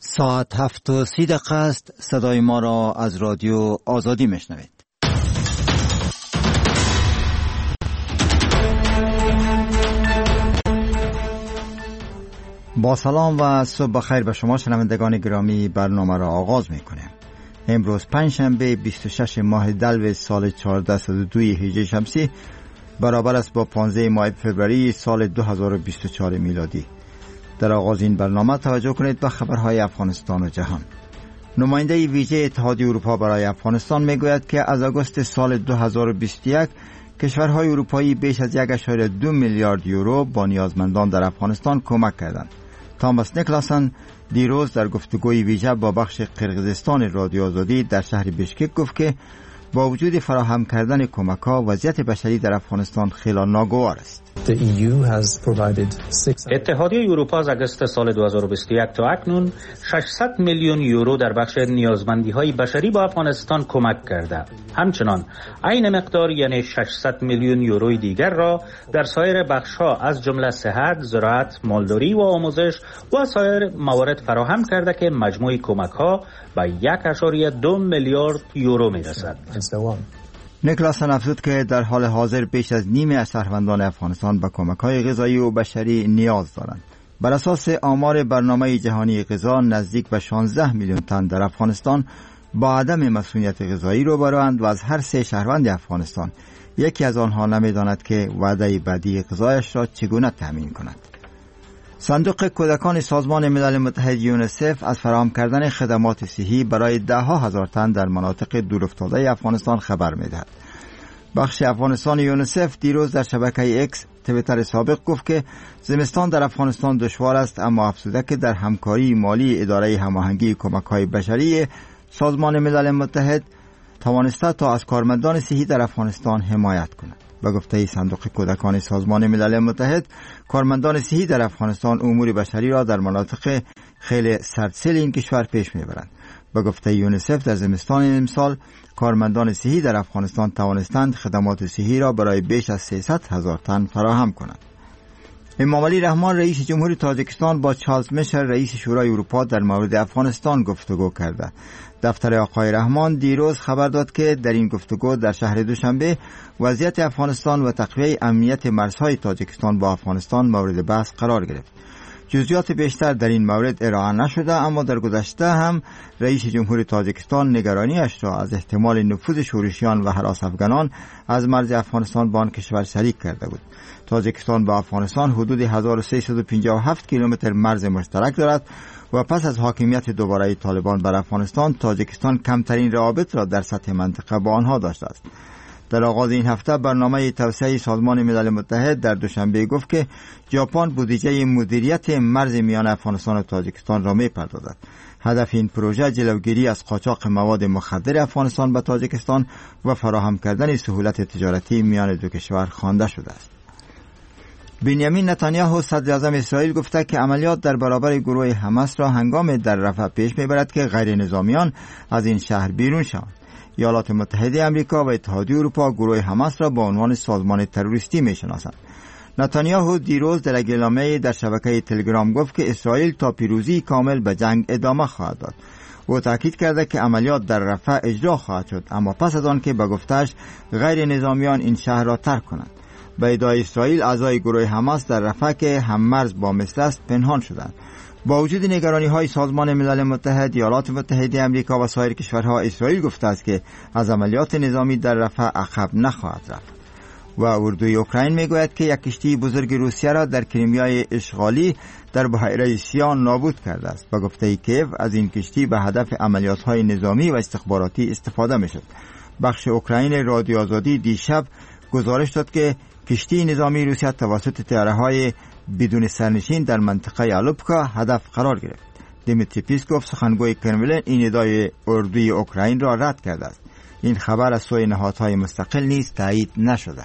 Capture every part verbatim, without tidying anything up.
ساعت هفت و سی دقیقه است. صدای ما را از رادیو آزادی میشنوید. با سلام و صبح بخیر به شما شنوندگان گرامی، برنامه را آغاز میکنیم. امروز پنجشنبه بیست و شش ماه دلو سال چهارصد و دو هجری شمسی برابر است با پانزده ماه فوریه سال دو هزار و بیست و چهار میلادی. در آغاز این برنامه توجه کنید به خبرهای افغانستان و جهان. نماینده ویژه اتحادیه اروپا برای افغانستان میگوید که از آگوست سال دو هزار و بیست و یک کشورهای اروپایی بیش از یک و دو میلیارد یورو با نیازمندان در افغانستان کمک کردند. تاماس نیکلاسن دیروز در گفتگوی ویژه با بخش قرقیزستان رادیو آزادی در شهر بشکک گفت که با وجود فراهم کردن کمک‌ها وضعیت بشری در افغانستان خیلی ناگوار است. اتحادیه اروپا از آگوست سال دو هزار و بیست و یک تا اکنون ششصد میلیون یورو در بخش نیازمندی‌های بشری با افغانستان کمک کرده. همچنان عین مقدار یعنی ششصد میلیون یوروی دیگر را در سایر بخش‌ها از جمله صحت، زراعت، مالداری و آموزش و سایر موارد فراهم کرده که مجموع کمک‌ها به یک و دو میلیارد یورو می‌رسد. نیکلاسن افزود که در حال حاضر بیش از نیمه از شهروندان افغانستان به کمک‌های غذایی و بشری نیاز دارند. بر اساس آمار برنامه جهانی غذا نزدیک به شانزده میلیون تن در افغانستان با عدم مسئولیت غذایی روبروند و از هر سه شهروند افغانستان یکی از آنها نمی‌داند که وعده بعدی غذایش را چگونه تامین کند. صندوق کودکان سازمان ملل متحد یونیسف از فراهم کردن خدمات صحی برای ده ها هزار تن در مناطق دورافتاده افغانستان خبر می‌دهد. بخش افغانستان یونیسف دیروز در شبکه اکس توییتر سابق گفت که زمستان در افغانستان دشوار است، اما افزوده که در همکاری مالی اداره هماهنگی کمک‌های بشری سازمان ملل متحد توانسته تا از کارمندان صحی در افغانستان حمایت کند. به گفته صندوق کودکان سازمان ملل متحد، کارمندان صحی در افغانستان امور بشری را در مناطق خیلی سردسیل این کشور پیش میبرند. به گفته یونیسف در زمستان امسال کارمندان صحی در افغانستان توانستند خدمات صحی را برای بیش از سیصد هزار تن فراهم کنند. امامعلی رحمان رئیس جمهوری تاجیکستان با چارلز میشل رئیس شورای اروپا در مورد افغانستان گفتگو کرده. دفتر آقای رحمان دیروز خبر داد که در این گفتگو در شهر دوشنبه وضعیت افغانستان و تقویت امنیت مرزهای تاجیکستان با افغانستان مورد بحث قرار گرفت. جزئیات بیشتر در این مورد ارائه نشده، اما در گذشته هم رئیس جمهوری تاجیکستان نگرانیش را از احتمال نفوذ شورشیان و هراس افغانان از مرز افغانستان با آن کشور شریک کرده بود. تاجیکستان با افغانستان حدود هزار و سیصد و پنجاه و هفت کیلومتر مرز مشترک دارد و پس از حاکمیت دوباره طالبان بر افغانستان، تاجیکستان کمترین روابط را در سطح منطقه با آنها داشته است. در آغاز این هفته برنامه توسعه سازمان ملل متحد در دوشنبه گفت که ژاپن بودجه مدیریت مرز میان افغانستان و تاجیکستان را می‌پردازد. هدف این پروژه جلوگیری از قاچاق مواد مخدر افغانستان به تاجیکستان و فراهم کردن سهولت تجارتی میان دو کشور خوانده شده است. بنیامین نتانیاهو صدر اعظم اسرائیل گفته که عملیات در برابر گروه حماس را هنگام در رفح پیش میبرد که غیر نظامیان از این شهر بیرون شوند. ایالات متحده آمریکا و اتحادیه اروپا گروه حماس را با عنوان سازمان تروریستی میشناسند. نتانیاهو دیروز در اعلامیه در شبکه تلگرام گفت که اسرائیل تا پیروزی کامل به جنگ ادامه خواهد داد. او تاکید کرده که عملیات در رفح اجرا خواهد شد، اما پس از آن که به گفته‌اش غیر نظامیان این شهر را ترک کنند. به ادعای اسرائیل اعضای گروه حماس در رفح که هم مرز با مصر است پنهان شدند. با وجود نگرانی‌های سازمان ملل متحد، ایالات متحده آمریکا و سایر کشورها، اسرائیل گفته است که از عملیات نظامی در رفح عقب نخواهد رفت. و اردوی اوکراین میگوید که یک کشتی بزرگ روسیه را در کریمیای اشغالی در بحیره سیاه نابود کرده است. به گفته کیف از این کشتی به هدف عملیات‌های نظامی و استخباراتی استفاده می‌شد. بخش اوکراین رادیو آزادی دیشب گزارش داد که کشتی نظامی روسیه توسط طیاره‌های بدون سرنشین در منطقه آلوپکا هدف قرار گرفت. دیمیتری پیسکوف سخنگوی کرملین این ادعای اردوی اوکراین را رد کرده است. این خبر از سوی نهادهای مستقل نیز تایید نشده.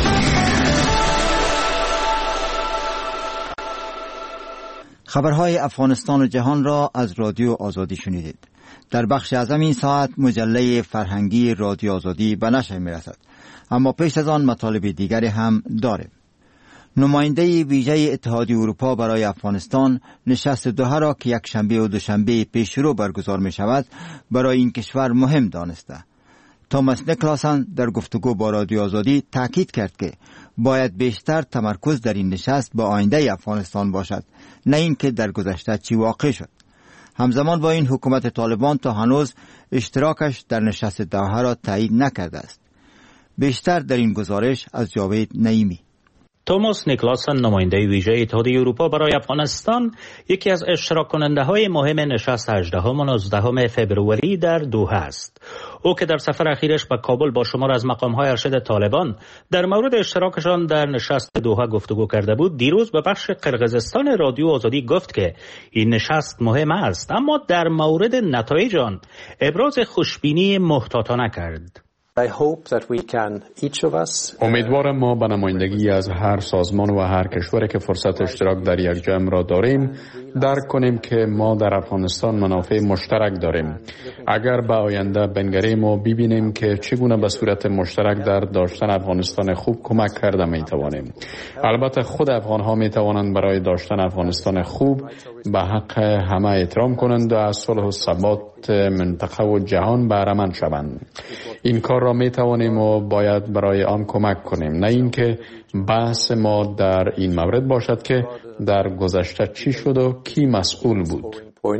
خبرهای افغانستان و جهان را از رادیو آزادی شنیدید. در بخش اعظم این ساعت مجله فرهنگی رادیو آزادی به نشر می‌رسد، اما پیش از آن مطالب دیگری هم داریم. نماینده ویژه اتحادیه اروپا برای افغانستان نشست دوحه را که یک شنبه و دوشنبه پیش رو برگزار می شود برای این کشور مهم دانسته. توماس نیکلاسن در گفتگو با رادیو آزادی تاکید کرد که باید بیشتر تمرکز در این نشست با آینده افغانستان باشد، نه اینکه در گذشته چی واقع شد. همزمان با این حکومت طالبان تا هنوز اشتراکش در نشست دوحه را تایید نکرده است. بیشتر در این گزارش از جاوید نعیمی. توماس نیکلاسن نماینده ویژه اتحادیه اروپا برای افغانستان یکی از اشتراک کننده های مهم نشست هجدهم و نوزدهم فوریه در دوحه است. او که در سفر اخیرش به کابل با شمار از مقام‌های ارشد طالبان در مورد اشتراکشان در نشست دوحه گفتگو کرده بود، دیروز به بخش قرقیزستان رادیو آزادی گفت که این نشست مهم است، اما در مورد نتایج آن ابراز خوشبینی محتاطانه کرد. I hope that we can, each of us, امیدوارم ما به نمایندگی از هر سازمان و هر کشوری که فرصت اشتراک در یک جمع را داریم درک کنیم که ما در افغانستان منافع مشترک داریم. اگر به آینده بنگریم و ببینیم که چگونه به صورت مشترک در داشتن افغانستان خوب کمک کرده می توانیم. البته خود افغان ها می توانند برای داشتن افغانستان خوب به حق همه احترام کنند و از صلح و ثبات منطقه و جهان بهره مند شوند. این کار را می توانیم و باید برای آن کمک کنیم، نه اینکه بحث ما در این مورد باشد که در گذشته چی شد و کی مسئول بود.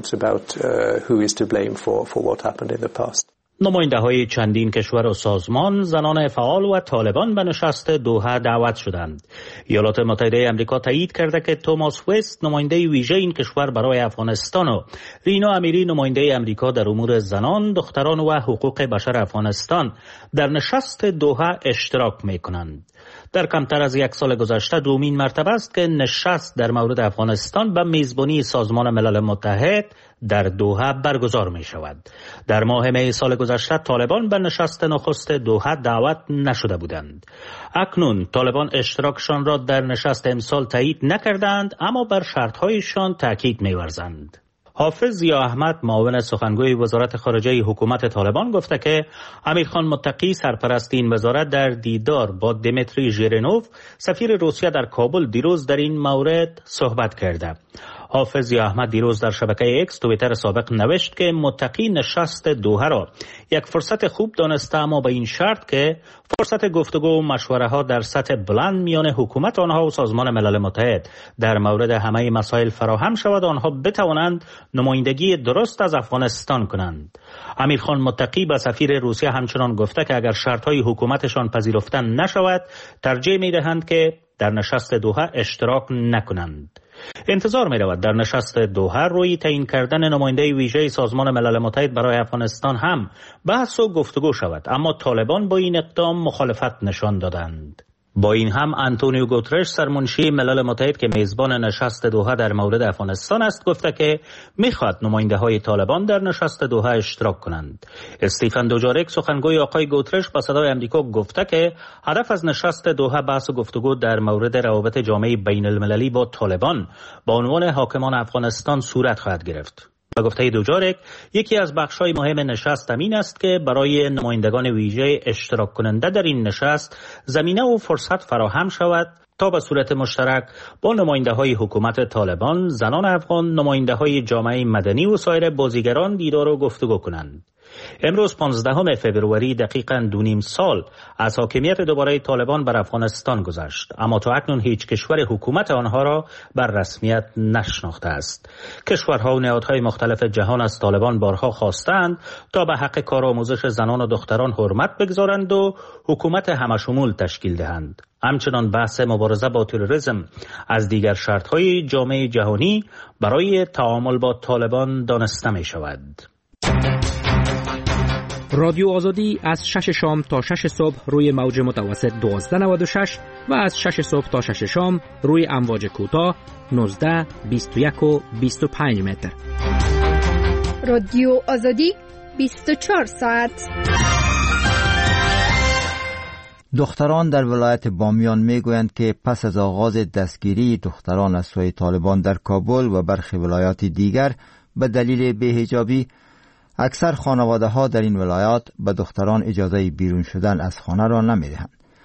نماینده های چندین کشور و سازمان، زنان فعال و طالبان به نشست دوحه دعوت شدند. ایالات متحده آمریکا تایید کرده که توماس وست، نماینده ویژه این کشور برای افغانستان، و رینا امیری، نماینده آمریکا در امور زنان، دختران و حقوق بشر افغانستان، در نشست دوحه اشتراک می کنند. در کمتر از یک سال گذشته دومین مرتبه است که نشست در مورد افغانستان به میزبانی سازمان ملل متحد در دوحه برگزار می شود. در ماه می سال گذشته طالبان به نشست نخست دوحه دعوت نشده بودند. اکنون طالبان اشتراکشان را در نشست امسال تایید نکردند، اما بر شرطهایشان تاکید می ورزند. حافظ ضیا احمد، معاون سخنگوی وزارت خارجه حکومت طالبان، گفته که امیرخان متقی، سرپرست این وزارت، در دیدار با دمیتری ژیرینوف، سفیر روسیه در کابل، دیروز در این مورد صحبت کرده. حافظ ضیا احمد دیروز در شبکه اکس توییتر سابق نوشت که متقی نشست دوحه را یک فرصت خوب دانسته، اما به این شرط که فرصت گفتگو و مشوره ها در سطح بلند میان حکومت آنها و سازمان ملل متحد در مورد همه مسائل فراهم شود، آنها بتوانند نمایندگی درست از افغانستان کنند. امیرخان متقی به سفیر روسیه همچنان گفته که اگر شرطهای حکومتشان پذیرفته نشود، ترجیح میدهند که در نشست دوحه اشتراک نکنند. انتظار می رود در نشست دوحه روی تعیین کردن نماینده ویژه سازمان ملل متحد برای افغانستان هم بحث و گفتگو شود، اما طالبان با این اقدام مخالفت نشان دادند. با این هم آنتونیو گوترش، سرمنشی ملل متحد که میزبان نشست دوحه در مورد افغانستان است، گفته که میخواد نماینده های طالبان در نشست دوحه اشتراک کنند. استیفن دوجارک، سخنگوی آقای گوترش، با صدای آمریکا گفته که هدف از نشست دوحه بحث و گفتگو در مورد روابط جامعه بین المللی با طالبان با عنوان حاکمان افغانستان صورت خواهد گرفت. به گفته دوجارک، یکی از بخش‌های مهم نشست این است که برای نمایندگان ویژه اشتراک کننده در این نشست زمینه و فرصت فراهم شود تا به صورت مشترک با نماینده‌های حکومت طالبان، زنان افغان، نماینده‌های جامعه مدنی و سایر بازیگران دیدار و گفتگو کنند. امروز پانزدهم فوریه دقیقاً دو نیم سال از حاکمیت دوباره طالبان بر افغانستان گذشت، اما تا اکنون هیچ کشور حکومت آنها را بر رسمیت نشناخته است. کشورها و نهادهای مختلف جهان از طالبان بارها خواستند تا به حق کارآموزش زنان و دختران حرمت بگذارند و حکومت همشمول تشکیل دهند. همچنان بحث مبارزه با تروریسم از دیگر شرطهای جامعه جهانی برای تعامل با طالبان دانسته می شود. رادیو آزادی از شش شام تا شش صبح روی موج متوسط دوازده نود و شش و از شش صبح تا شش شام روی امواج کوتاه نوزده، بیست و یک و بیست و پنج متر. رادیو آزادی بیست و چهار ساعت. دختران در ولایت بامیان میگویند که پس از آغاز دستگیری دختران از سوی طالبان در کابل و برخی ولایات دیگر به دلیل بی‌حجابی، اکثر خانواده ها در این ولایات به دختران اجازه بیرون شدن از خانه را نمی دهند.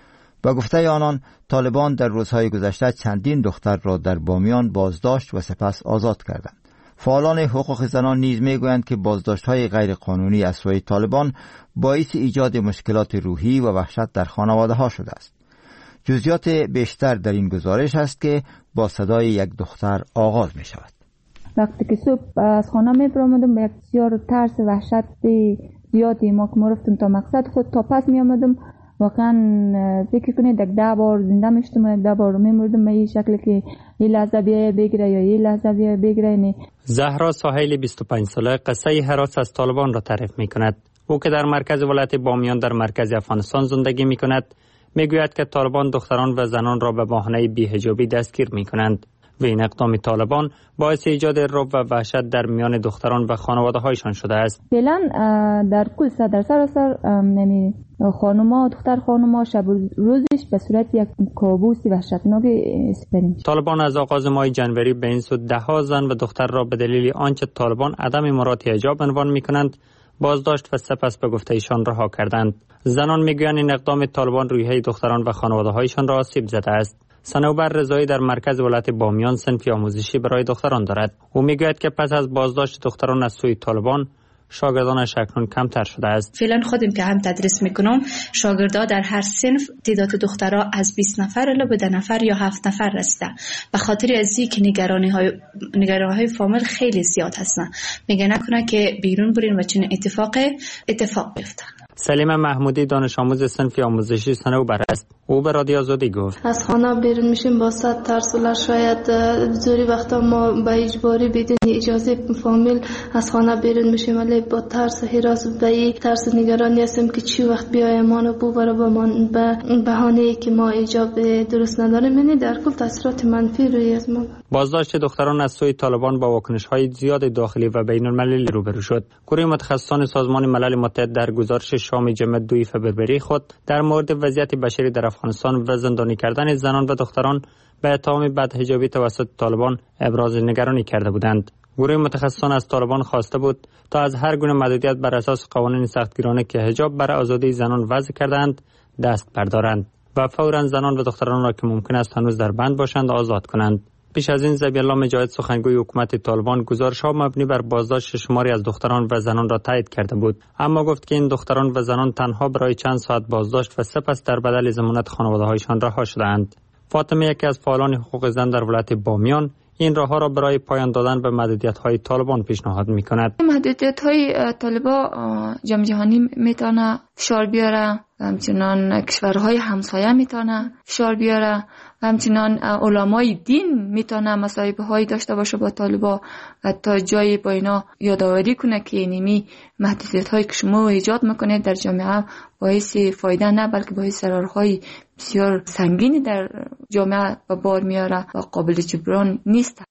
با گفته آنان طالبان در روزهای گذشته چندین دختر را در بامیان بازداشت و سپس آزاد کردند. فعالان حقوق زنان نیز میگویند که بازداشت‌های غیرقانونی از سوی طالبان باعث ایجاد مشکلات روحی و وحشت در خانواده‌ها شده است. جزئیات بیشتر در این گزارش است که با صدای یک دختر آغاز می شود. وقتی که صبح از خانه می برآمدم به یک بسیار ترس و وحشت زیادی ما که ما رفتم تا مقصد خود تا پس می آمدم واقعا فکر کنید یک ده بار زنده میشتم و یک ده بار می مردم به این شکل که یه لحظه بیایه بگیره یا یه لحظه بیایه بگیره. نه زهرا ساحلی بیست و پنج ساله قصه هراس از طالبان را تعریف می کند. او که در مرکز ولایت بامیان در مرکز افغانستان زندگی می کند میگوید که طالبان دختران و زنان را به بهانه بی‌حجابی دستگیر می‌کنند و این اقدام طالبان باعث ایجاد رعب و وحشت در میان دختران و خانواده‌هایشان شده است. فعلا در کل در سراسر یعنی خانم‌ها دختر خانم‌ها شب روزش به صورت یک کابوس وحشتناک اسپرین. طالبان از آغاز ماه جنوری به این سو ده‌ها زن و دختر را به دلیل آنچه طالبان عدم مراعات حجاب عنوان می‌کنند بازداشت و سپس به گفته ایشان رها کردند. زنان میگویند این اقدام طالبان روحیه دختران و خانواده‌هایشان را آسیب زده است. صنوبر رضایی در مرکز ولایت بامیان صنفی آموزشی برای دختران دارد. او میگوید که پس از بازداشت دختران از سوی طالبان شاگردانش اکنون کمتر شده است. فعلا خودم که هم تدریس میکنم شاگردا در هر صنف تعداد دخترها از بیست نفر الی به ده نفر یا هفت نفر رسیده. به خاطر از اینکه نگرانی های نگرانی های فامیل خیلی زیاد هستن میگه نکنه که بیرون برین و چنین اتفاق اتفاق بیفته. سلیم محمودی دانش آموز صنفی آموزشی صنوبر است. او به رادیو آزادی گفت از خانه بیرون میشیم با صد ترس و شاید زوری وقتا ما به اجباری بدون اجازه فامیل از خانه بیرون میشیم ولی با ترس و هراس به ترس نگرانی هستیم که چی وقت بیایم ما رو ببره با من به بهانه‌ای که ما حجاب درست نداریم. یعنی در کل تاثیرات منفی روی از ما. بازداشت دختران از سوی طالبان با واکنش‌های زیاد داخلی و بین‌المللی روبرو شد. گروه متخصصان سازمان ملل متحد در گزارش شام جمعه دوی فبروری خود در مورد وضعیت بشری در افغانستان و زندانی کردن زنان و دختران به اتهام بدحجابی توسط طالبان ابراز نگرانی کرده بودند. گروه متخصصان از طالبان خواسته بود تا از هر گونه محدودیت بر اساس قوانین سختگیرانه که حجاب برای آزادی زنان وضع کردند دست بردارند و فوراً زنان و دختران را که ممکن است هنوز در بند باشند آزاد کنند. پیش از این ذبیح الله مجاهد سخنگوی حکومت طالبان گزارش‌ها مبنی بر بازداشت شماری از دختران و زنان را تایید کرده بود، اما گفت که این دختران و زنان تنها برای چند ساعت بازداشت و سپس در بدل ضمانت خانواده‌هایشان رها شدند. فاطمه یکی از فعالان حقوق زن در ولایت بامیان این راهها را برای پایان دادن به محدودیت‌های طالبان پیشنهاد می‌کند. محدودیت‌های طالبان جام جهانی میتونه فشار بیاره، همچنان کشورهای همسایه میتونه فشار بیاره، همچنان علمای دین میتونه مصاحبه‌هایی داشته باشه با طالبان و تا جایی با اینا یادآوری کنه که اینمی محدودیت‌هایی که شما ایجاد میکنید در جامعه باعث فایده نه بلکه باعث ضررهای بسیار سنگینی در جامعه به بار میاره و قابل جبران نیست.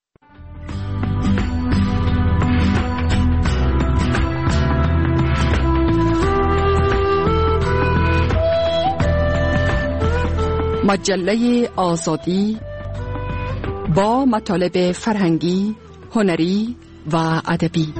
مجله آزادی با مطالب فرهنگی، هنری و ادبی.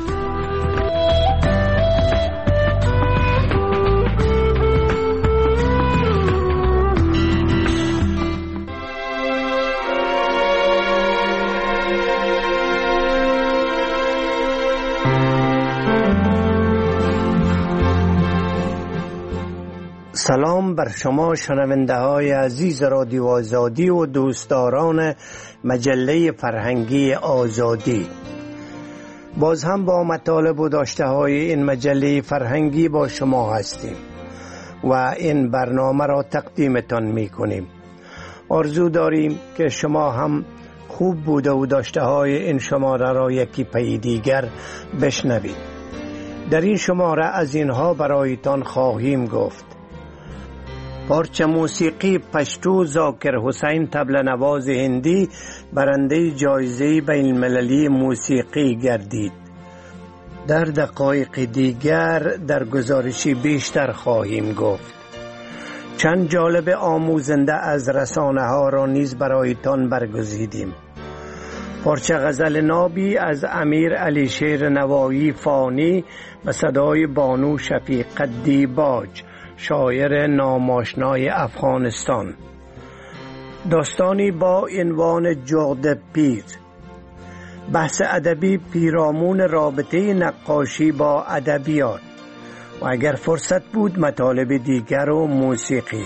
سلام بر شما شنونده های عزیز رادیو آزادی و دوستداران مجله فرهنگی آزادی. باز هم با مطالب و داشته های این مجله فرهنگی با شما هستیم و این برنامه را تقدیمتان می کنیم. آرزو داریم که شما هم خوب بوده و داشته های این شماره را یکی پی دیگر بشنوید. در این شماره از اینها برایتان خواهیم گفت: پارچه موسیقی پشتو ذاکر حسین طبل نواز هندی برنده جایزه بین المللی موسیقی گردید. در دقایق دیگر در گزارشی بیشتر خواهیم گفت. چند جالب آموزنده از رسانه ها را نیز برایتان برگزیدیم. پارچه غزل نابی از امیر علی شیر نوایی فانی و صدای بانو شفیق دیباج شاعر ناماشنای افغانستان. داستانی با عنوان جغد پیر. بحث ادبی پیرامون رابطه نقاشی با ادبیات و اگر فرصت بود مطالب دیگر و موسیقی.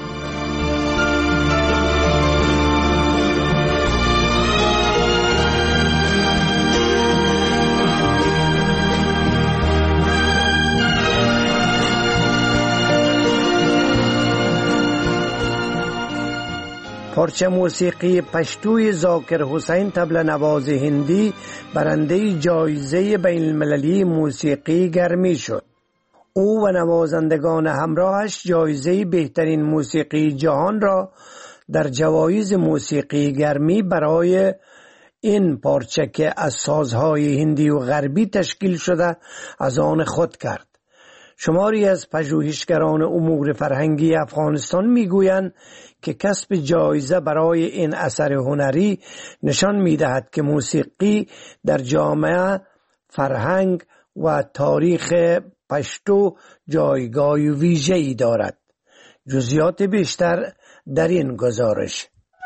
پارچه موسیقی پشتوی ذاکر حسین طبل نواز هندی برنده جایزه بین المللی موسیقی گرمی شد. او و نوازندگان همراهش جایزه بهترین موسیقی جهان را در جوایز موسیقی گرمی برای این پارچه که از سازهای هندی و غربی تشکیل شده از آن خود کرد. شماری از پژوهشگران امور فرهنگی افغانستان میگویند که کسب جایزه برای این اثر هنری نشان می‌دهد که موسیقی در جامعه، فرهنگ و تاریخ پشتو جایگاه ویژه‌ای دارد. جزئیات بیشتر در این گزارش.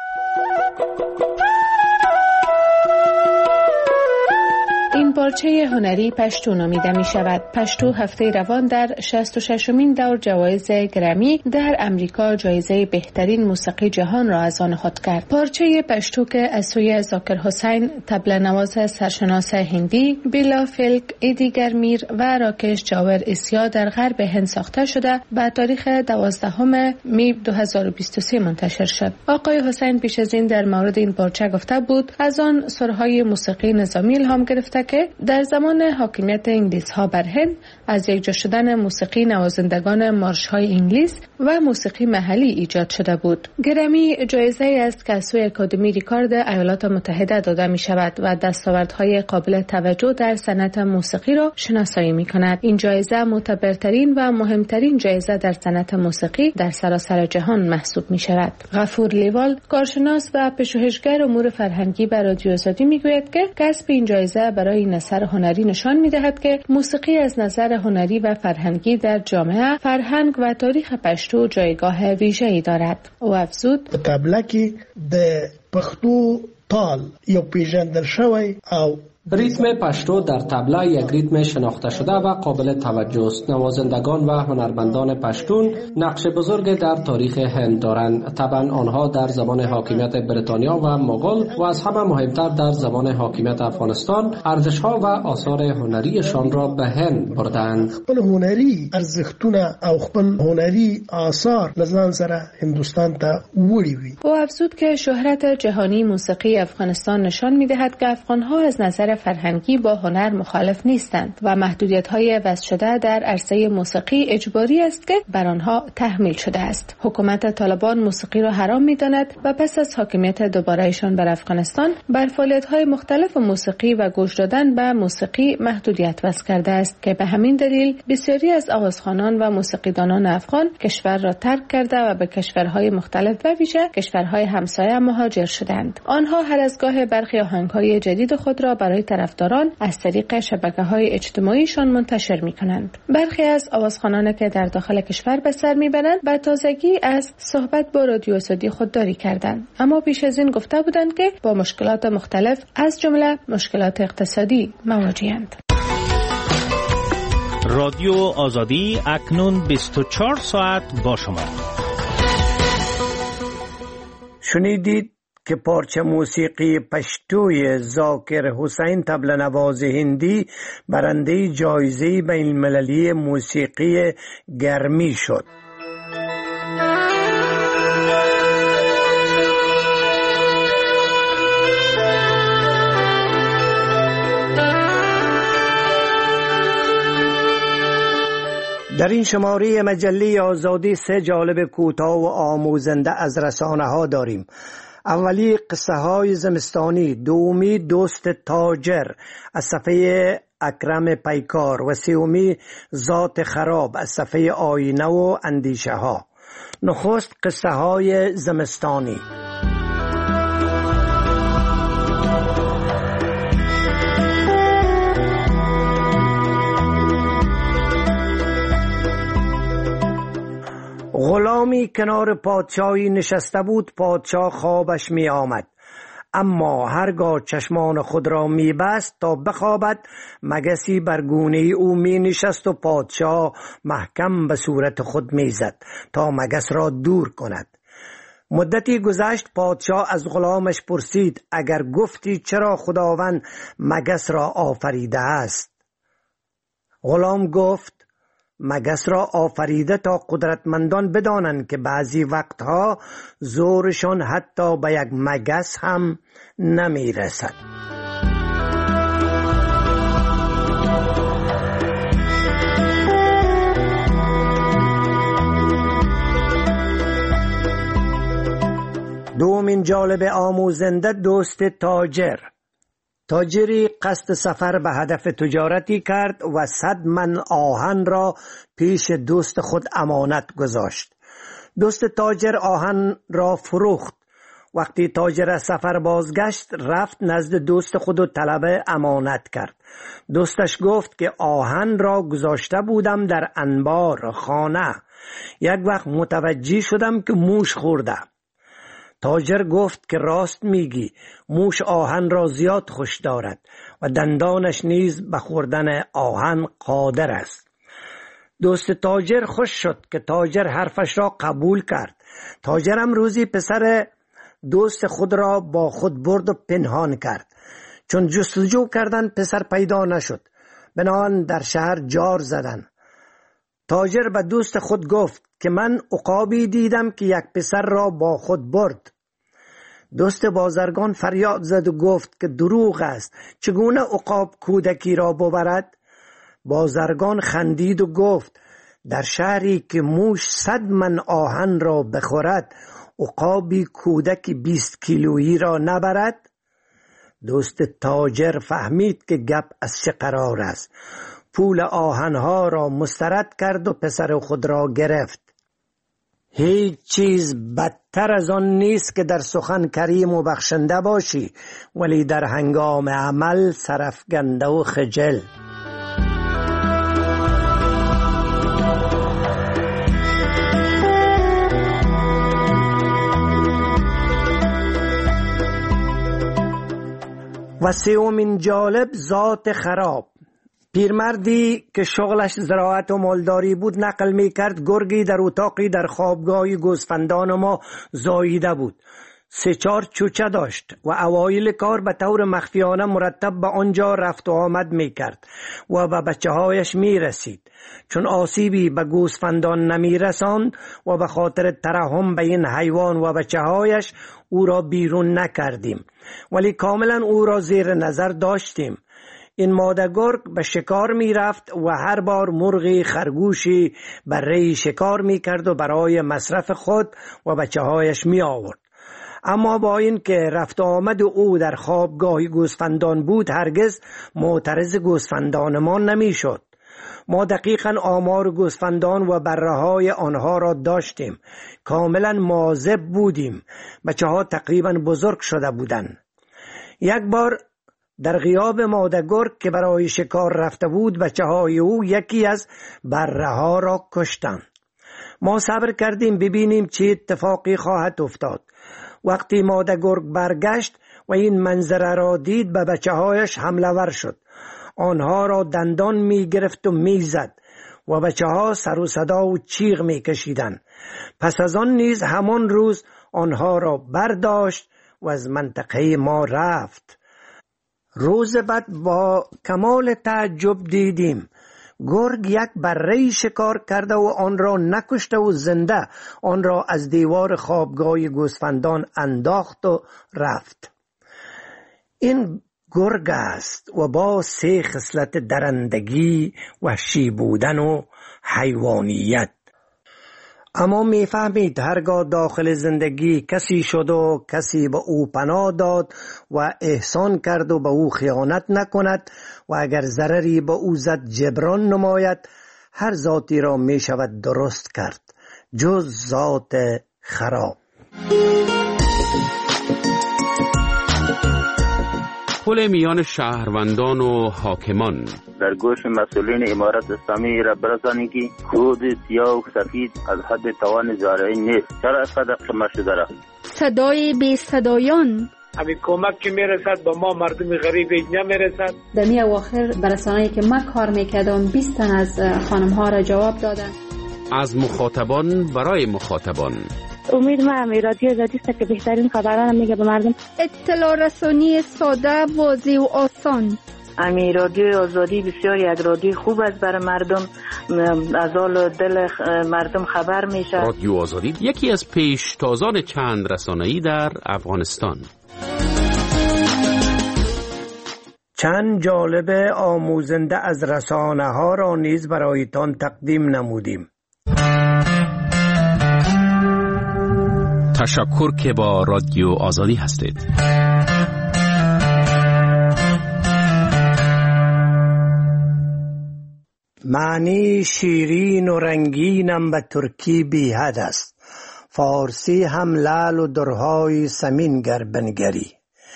این پارچه هنری پشتو نامیده می شود. پشتو هفته روان در شصت و ششمین دور جوایز گرمی در امریکا جایزه بهترین موسیقی جهان را از آن خود کرد. پارچه پشتو که از سوی ذاکر حسین طبل نواز سرشناس هندی، بیلا فلک، ایدی گرمیر و راکش جاور اسیا در غرب هند ساخته شده و تاریخ دوازدهم می دو هزار و بیست و سه منتشر شد. آقای حسین پیش از این در مورد این پارچه گفته بود از آن سرهای موسیقی نظامی الهام گرفته که در زمان حاکمیت انگلیس ها بر هند از یکجا شدن موسیقی نوازندگان مارش های انگلیس و موسیقی محلی ایجاد شده بود. گرمی جایزه است که از سوی اکادمی ریکارد ایالات متحده داده می شود و دستاوردهای قابل توجه در صنعت موسیقی را شناسایی می کند. این جایزه معتبرترین و مهمترین جایزه در صنعت موسیقی در سراسر جهان محسوب می شود. غفور لیوال، کارشناس و پژوهشگر امور فرهنگی بر رادیو آزادی می گوید که کسب این جایزه برای این اثر هنری نشان می دهد که موسیقی از نظر هنری و فرهنگی در جامعه، فرهنگ و تاریخ پشتو جایگاه ویژه‌ای دارد. او افزود: طبله کې د پښتو تال یو پیژندل شوی او ریتم پشتو در طبله یک ریتم شناخته شده و قابل توجه است. نوازندگان و هنرمندان پشتون نقش بزرگ در تاریخ هند دارند. طبعا آنها در زمان حاکمیت بریتانیا و مغول و از همه مهمتر در زمان حاکمیت افغانستان ارزش‌ها و آثار هنریشان را به هند بردند. خپل هنری ارزښتونه او خپل هنری آثار لزان سره هندوستان ته وړي وي. او افزود که شهرت جهانی موسیقی افغانستان نشان می‌دهد که افغان‌ها از نظر فرهنگی با هنر مخالف نیستند و محدودیت‌های وضع شده در عرصه موسیقی اجباری است که بر آنها تحمیل شده است. حکومت طالبان موسیقی را حرام می‌داند و پس از حاکمیت دوباره‌ایشان بر افغانستان بر فعالیت‌های مختلف موسیقی و گوش دادن به موسیقی محدودیت وضع کرده است که به همین دلیل بسیاری از آوازخوانان و موسیقیدانان افغان کشور را ترک کرده و به کشورهای مختلف و ویژه کشورهای همسایه مهاجر شدند. آنها هر از گاه برخی آهنگ‌های جدید خود را برای طرفداران از طریق شبکه‌های اجتماعیشان منتشر می‌کنند. برخی از آوازخوانان که در داخل کشور به سر می‌برند به تازگی از صحبت با رادیو آزادی خودداری کردند، اما پیش از این گفته بودند که با مشکلات مختلف از جمله مشکلات اقتصادی مواجه‌اند. رادیو آزادی اکنون بیست و چهار ساعت با شما. شنیدید که پارچه موسیقی پشتوی ذاکر حسین طبل نواز هندی برنده جایزه بین المللی موسیقی گرمی شد. در این شماره مجله آزادی سه جالب کوتاه و آموزنده از رسانه ها داریم. اولی قصه های زمستانی، دومی دوست تاجر از صفحه اکرم پیکار و سومی ذات خراب از صفحه آینه و اندیشه ها. نخست قصه های زمستانی. غلامی کنار پادشاهی نشسته بود. پادشاه خوابش می آمد، اما هرگاه چشمان خود را می بست تا بخوابد، مگسی بر گونه او می نشست و پادشاه محکم به صورت خود می زد تا مگس را دور کند. مدتی گذشت. پادشاه از غلامش پرسید: اگر گفتی چرا خداوند مگس را آفریده است؟ غلام گفت: مگس را آفریده تا قدرتمندان بدانند که بعضی وقتها زورشان حتی به یک مگس هم نمی رسد. دومین جالب آموزنده دوست تاجر. تاجری قصد سفر به هدف تجارتی کرد و صد من آهن را پیش دوست خود امانت گذاشت. دوست تاجر آهن را فروخت. وقتی تاجر از سفر بازگشت، رفت نزد دوست خود و طلب امانت کرد. دوستش گفت که آهن را گذاشته بودم در انبار خانه. یک وقت متوجه شدم که موش خورده. تاجر گفت که راست میگی، موش آهن را زیاد خوش دارد و دندانش نیز به خوردن آهن قادر است. دوست تاجر خوش شد که تاجر حرفش را قبول کرد. تاجرم روزی پسر دوست خود را با خود برد و پنهان کرد. چون جستجو کردن پسر پیدا نشد، بنابراین در شهر جار زدن. تاجر به دوست خود گفت که من عقابی دیدم که یک پسر را با خود برد. دوست بازرگان فریاد زد و گفت که دروغ است، چگونه عقاب کودکی را ببرد؟ بازرگان خندید و گفت: در شهری که موش صد من آهن را بخورد، عقابی کودکی بیست کیلویی را نبرد؟ دوست تاجر فهمید که گپ از چه قرار است. پول آهنها را مسترد کرد و پسر خود را گرفت. هیچ چیز بدتر از آن نیست که در سخن کریم و بخشنده باشی، ولی در هنگام عمل سرفگنده و خجل. و سومین جالب، ذات خراب. پیرمردی که شغلش زراعت و مالداری بود نقل می کرد گرگی در اتاقی در خوابگاهی گوسفندان ما زاییده بود. سه چار چوچه داشت و اوایل کار به طور مخفیانه مرتب به آنجا رفت و آمد می کرد و به بچه هایش می رسید. چون آسیبی به گوسفندان نمی رساند و به خاطر ترحم به این حیوان و بچه هایش او را بیرون نکردیم، ولی کاملا او را زیر نظر داشتیم. این ماده گرگ به شکار می رفت و هر بار مرغی خرگوشی برای شکار می کرد و برای مصرف خود و بچه هایش می آورد. اما با این که رفت آمد او در خوابگاه گوسفندان بود، هرگز معترض گوسفندان ما نمی شد. ما دقیقاً آمار گوسفندان و بره های آنها را داشتیم. کاملا مواظب بودیم. بچه ها تقریبا بزرگ شده بودند. یک بار در غیاب ماده گرگ که برای شکار رفته بود، بچه های او یکی از بره ها را کشتند. ما صبر کردیم ببینیم چه اتفاقی خواهد افتاد. وقتی ماده گرگ برگشت و این منظره را دید، به بچه هایش حمله ور شد. آنها را دندان می گرفت و می زد و بچه ها سر و صدا و چیغ می کشیدن. پس از آن نیز همان روز آنها را برداشت و از منطقه ما رفت. روز بعد با کمال تعجب دیدیم گرگ یک بره شکار کرده و آن را نکشته و زنده آن را از دیوار خوابگاه گوسفندان انداخت و رفت. این گرگ است و با سه خصلت درندگی، وحشی بودن و حیوانیت. اما میفهمید هرگاه داخل زندگی کسی شد و کسی به او پناه داد و احسان کرد و به او خیانت نکند و اگر ضرری به او زد جبران نماید، هر ذاتی را می شود درست کرد جز ذات خراب. پل میان شهروندان و حاکمان. در گوش مسئولین امارت اسلامی را برسانید که کود سیاه و سفید از حد توان زارعی نیست. چرا اینقدر کم شده است؟ صدای بی صدایان. همین کمک که میرسد با ما مردم غریب نمیرسد. در می اواخر برسانه‌ای که من کار میکردم بیست تن از خانم ها را جواب دادن. از مخاطبان برای مخاطبان. امید ما می رادیو آزادی است که بهترین خبران میگه به مردم. اطلاع رسانی ساده، واضح و آسان. امی رادیو آزادی بسیار یک رادیو خوب است برای مردم، از حال دل مردم خبر میشه. رادیو آزادی یکی از پیشتازان چند رسانه‌ای در افغانستان. چند جالب آموزنده از رسانه ها را نیز برایتان تقدیم نمودیم. تشکر که با رادیو آزادی هستید. معنی شیرین و رنگینم به ترکی بی حد است، فارسی هم لعل و درهای سمین گر بنگری.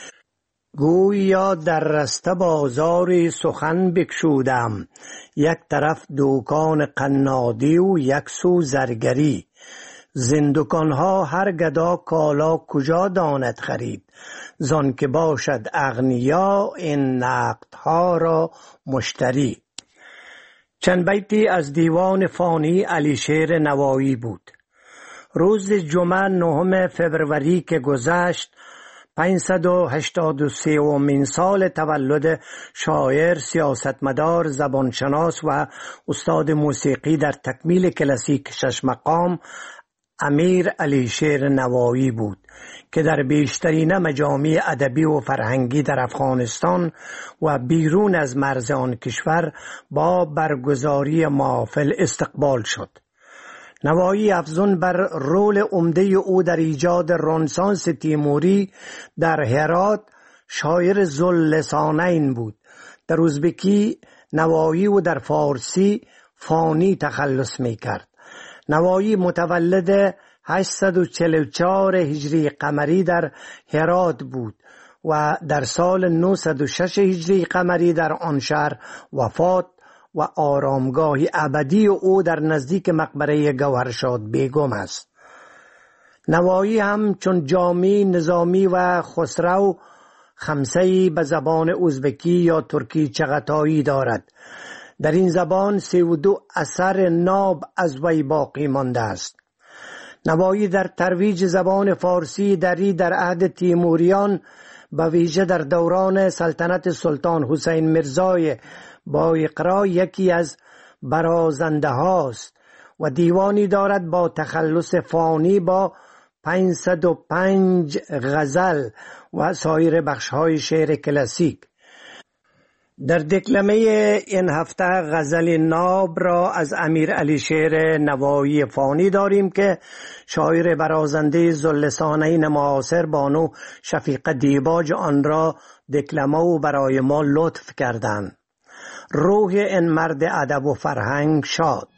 گویا در رسته بازاری سخن بکشودم، یک طرف دوکان قنادی و یک سو زرگری. زندگانها هر گدا کالا کجا داند خرید، زان که باشد اغنیا این نقدها را مشتری. چند بیتی از دیوان فانی علیشیر نوایی بود. روز جمعه نهم فبروری که گذشت، پانصد و هشتاد و سومین سال تولد شاعر، سیاستمدار، زبانشناس و استاد موسیقی در تکمیل کلاسیک شش مقام امیر علیشیر نوایی بود که در بیشترین مجامع ادبی و فرهنگی در افغانستان و بیرون از مرز آن کشور با برگزاری محافل استقبال شد. نوایی افزون بر رول عمده او در ایجاد رنسانس تیموری در هرات شاعر ذواللسانین بود. در ازبکی نوایی و در فارسی فانی تخلص می کرد. نوایی متولد هشتصد و چهل و چهار هجری قمری در هرات بود و در سال نهصد و شش هجری قمری در آن شهر وفات و آرامگاهی ابدی او در نزدیک مقبره گوهرشاد بیگم است. نوایی هم چون جامی، نظامی و خسرو خمسه‌ای به زبان ازبکی یا ترکی چغتایی دارد. در این زبان سی و دو اثر ناب از وی باقی مانده است. نوایی در ترویج زبان فارسی دری در عهد تیموریان به ویژه در دوران سلطنت سلطان حسین میرزای با اقرا یکی از برازنده هاست و دیوانی دارد با تخلص فانی با پانصد و پنج غزل و سایر بخش‌های شعر کلاسیک. در دکلمه این هفته غزل ناب را از امیر علیشیر نوایی فانی داریم که شاعر برازنده ذواللسانین معاصر بانو شفیقه دیباج آن را دکلمه و برای ما لطف کردند. روح این مرد ادب و فرهنگ شاد.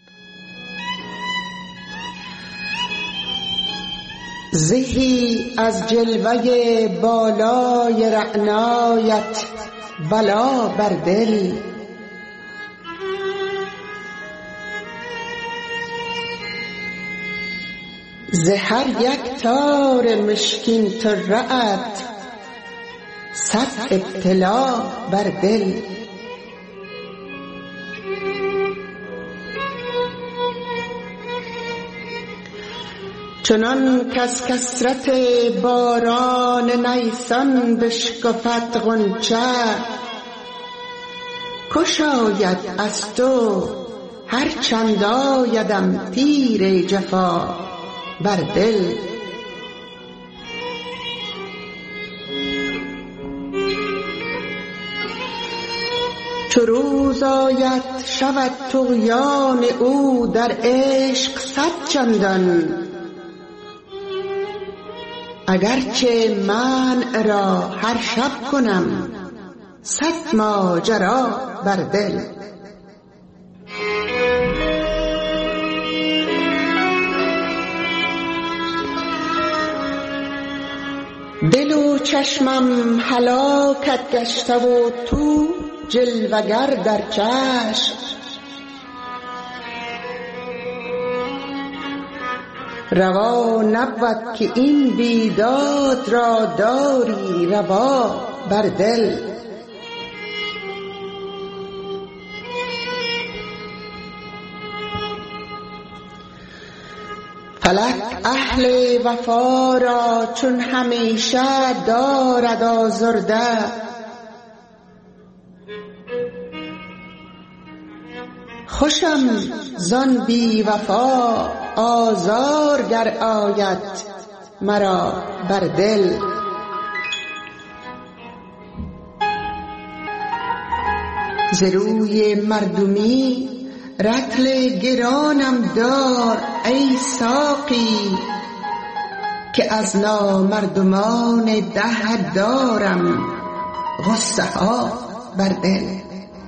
زهی از جلوه بالای رعنایت بلا بر دل، ز هر یک تار مشکین طره‌ات صد ابتلا بر دل. چنان کس کثرت باران نیسان بشکفد غنچه، کشاید از تو هر چند آیدم تیر جفا بر دل. چو روز آید شود طغیان او در عشق صد چندان، اگرچه من را هر شب کنم صد ماجرا بر دل. دل و دو چشمم هلاکت گشته و تو جلوگر در چشم. روا نبود که این بیداد را داری روا بر دل. فلک اهل وفا را چون همیشه دارد آزرده. خوشم زان بی وفا آزار گر آید مرا بر دل. ز روی مردمی رطل گرانم دار ای ساقی، که از نامردمان ده دارم غصه ها بر دل.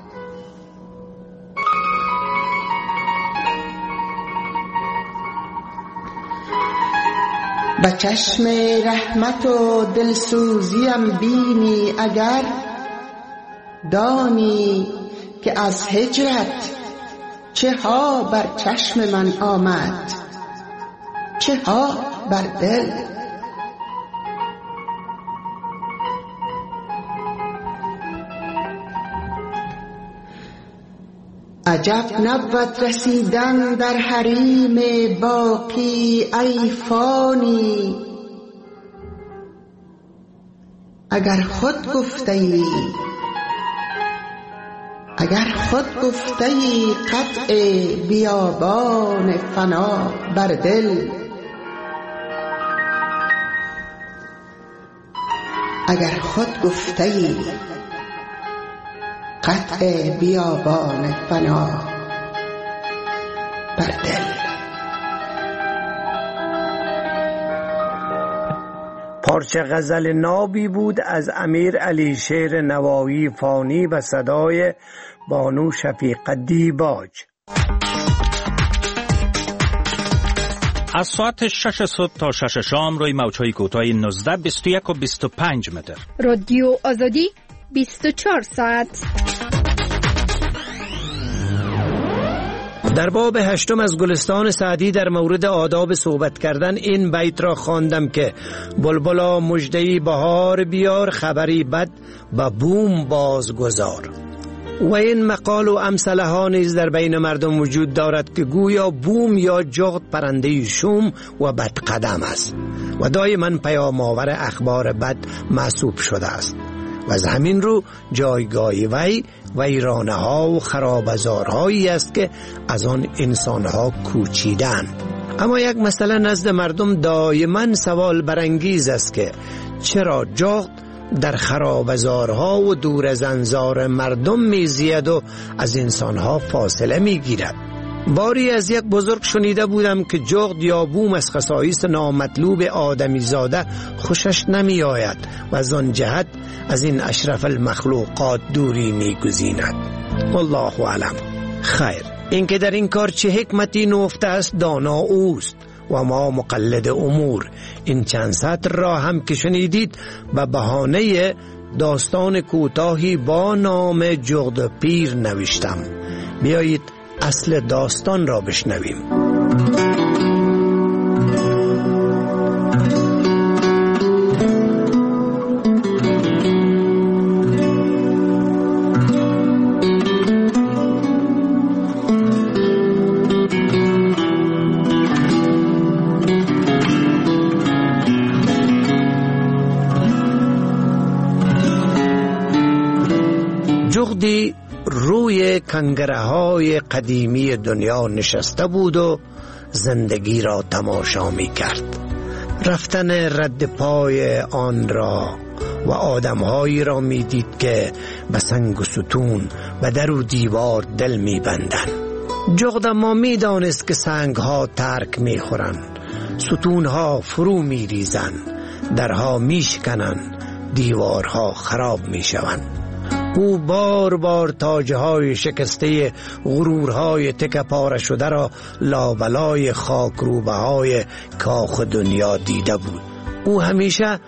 به چشم رحمت و دلسوزیم بینی اگر، دانی که از هجرت چه ها بر چشم من آمد چه ها بر دل. عجب نبود رسیدن در حریم باقی ای فانی، اگر خود گفته ای اگر خود گفته ای قطع بیابان فنا بر دل. اگر خود گفته ای قطع بیابان فنا بر دل. پارچه غزل نابی بود از امیر علی شیر نوایی فانی و صدای بانو شفیقه دیباج. از ساعت شش صبح تا شش شام روی موج‌های کوتاه نوزده، بیست و یک و بیست و پنج متر. رادیو آزادی بیست و چهار ساعت. در باب هشتم از گلستان سعدی در مورد آداب صحبت کردن این بیت را خواندم که بلبلا مژده‌ای بهار بیار، خبری بد و بوم بازگذار. و این مقال و امثله ها نیز در بین مردم وجود دارد که گویا بوم یا جغد پرنده شوم و بدقدم است و دائما پیام آور اخبار بد محسوب شده است و از همین رو جایگاه وی ویرانه ها و خرابزارهایی است که از آن انسان ها کوچیدند. اما یک مسئله نزد مردم دائما سوال برانگیز است که چرا جغد در خرابزارها و دور از انظار مردم میزید و از انسانها فاصله میگیرد. باری از یک بزرگ شنیده بودم که جغد یا بوم از خصایص نامطلوب آدمی زاده خوشش نمی آید و از آن جهت از این اشرف المخلوقات دوری می گزیند. والله اعلم. خیر، اینکه در این کار چه حکمتی نهفته است دانا اوست و ما مقلد امور. این چند سطر را هم که شنیدید به بهانه داستان کوتاهی با نام جغد پیر نوشتم. بیایید اصل داستان را بشنویم. جغدی روی کنگره های قدیمی دنیا نشسته بود و زندگی را تماشا می کرد. رفتن رد پای آن را و آدمهایی را می دید که به سنگ و ستون و در و دیوار دل می بندن. جغد اما می دانست که سنگ ها ترک می خورن، ستون ها فرو می ریزن، درها می شکنن، دیوارها خراب می شون. او بار بار تاجه های شکسته غرورهای تکه پاره شده را لابلای خاک روبه های کاخ دنیا دیده بود. او همیشه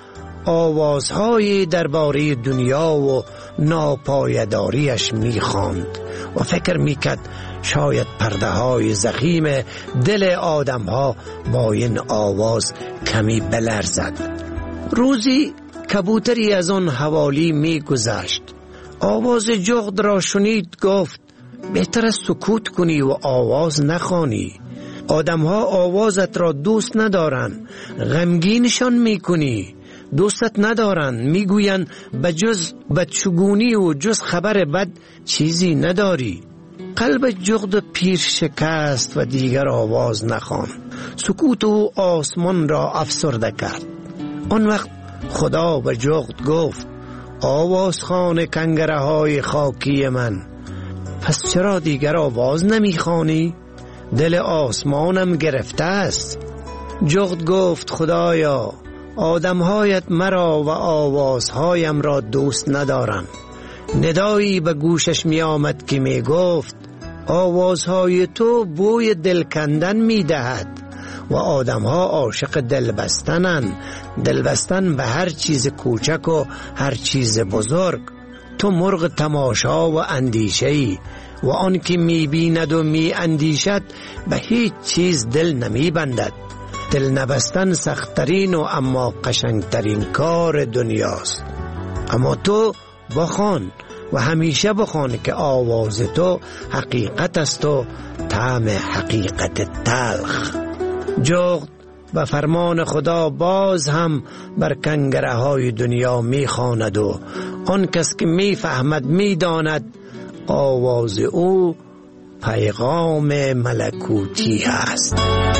آوازهای درباره دنیا و ناپایداریش می‌خواند و فکر می‌کرد شاید پرده های زخیم دل آدم ها با این آواز کمی بلرزد. روزی کبوتری از آن حوالی می گذشت. آواز جغد را شنید، گفت بهتر است سکوت کنی و آواز نخوانی. آدم ها آوازت را دوست ندارن، غمگینشان می کنی. دوستت ندارن، میگوین بجز بدشگونی و جز خبر بد چیزی نداری. قلب جغد پیر شکست و دیگر آواز نخوان. سکوت و آسمان را افسرده کرد. آن وقت خدا به جغد گفت آوازخوان کنگره های خاکی من، پس چرا دیگر آواز نمیخوانی؟ دل آسمانم گرفته است. جغد گفت خدایا، آدمهایت مرا و آوازهایم را دوست ندارم. ندایی به گوشش می آمد که می گفت آوازهای تو بوی دل کندن می دهد و آدمها عاشق دل بستنن، دل بستن به هر چیز کوچک و هر چیز بزرگ. تو مرغ تماشا و اندیشه‌ای و آن که می بیند و می اندیشد به هیچ چیز دل نمی بندد. دل نبستن سخت‌ترین و اما قشنگترین کار دنیاست. اما تو بخوان و همیشه بخوان که آواز تو حقیقت است و طعم حقیقت تلخ. جغد به فرمان خدا باز هم بر کنگره های دنیا می خواند و آن کس که می فهمد می داند آواز او پیغام ملکوتی است.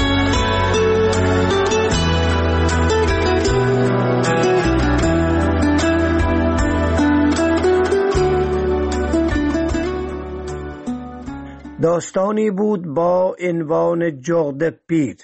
داستانی بود با عنوان جغد پیر.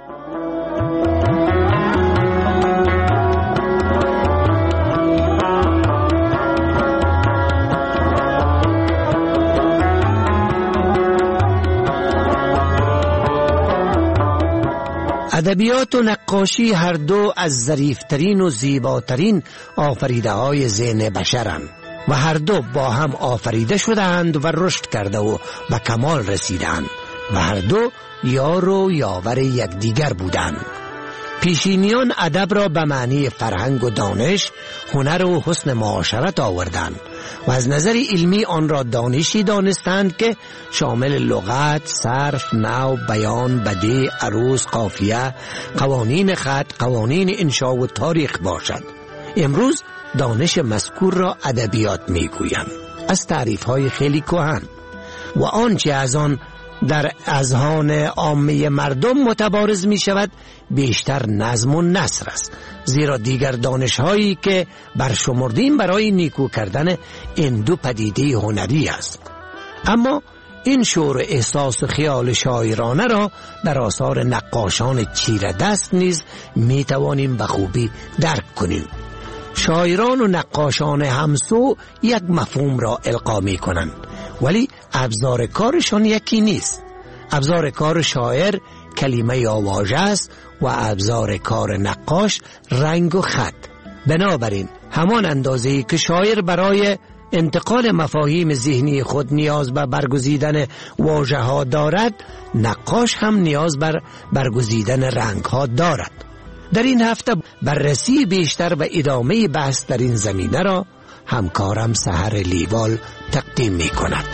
ادبیات و نقاشی هر دو از ظریفترین و زیباترین آفریده های ذهن بشرند و هر دو با هم آفریده شدند و رشد کرده و به کمال رسیدند و هر دو یار و یاور یکدیگر بودند. پیشینیان ادب را به معنی فرهنگ و دانش، هنر و حسن معاشرت آوردند و از نظر علمی آن را دانشی دانستند که شامل لغت، صرف، نحو، بیان، بدیع، عروض، قافیه، قوانین خط، قوانین انشا و تاریخ باشد. امروز دانش مذکور را ادبیات میگویند، از تعریف‌های خیلی کهن و آنچه از آن در اذهان عامه مردم متبارز می شود بیشتر نظم و نثر است، زیرا دیگر دانش‌هایی که برشمردیم برای نیکو کردن این دو پدیده هنری است. اما این شور احساس و خیال شاعرانه را در آثار نقاشان چیره دست نیز می توانیم به خوبی درک کنیم. شاعران و نقاشان همسو یک مفهوم را القا می کنند، ولی ابزار کارشان یکی نیست. ابزار کار شاعر کلمه یا واژه است و ابزار کار نقاش رنگ و خط. بنابراین همان اندازه‌ای که شاعر برای انتقال مفاهیم ذهنی خود نیاز به برگزیدن واژه ها دارد، نقاش هم نیاز بر برگزیدن رنگ ها دارد. در این هفته بررسی بیشتر و ادامه بحث در این زمینه را همکارم سحر لیوال تقدیم می کند.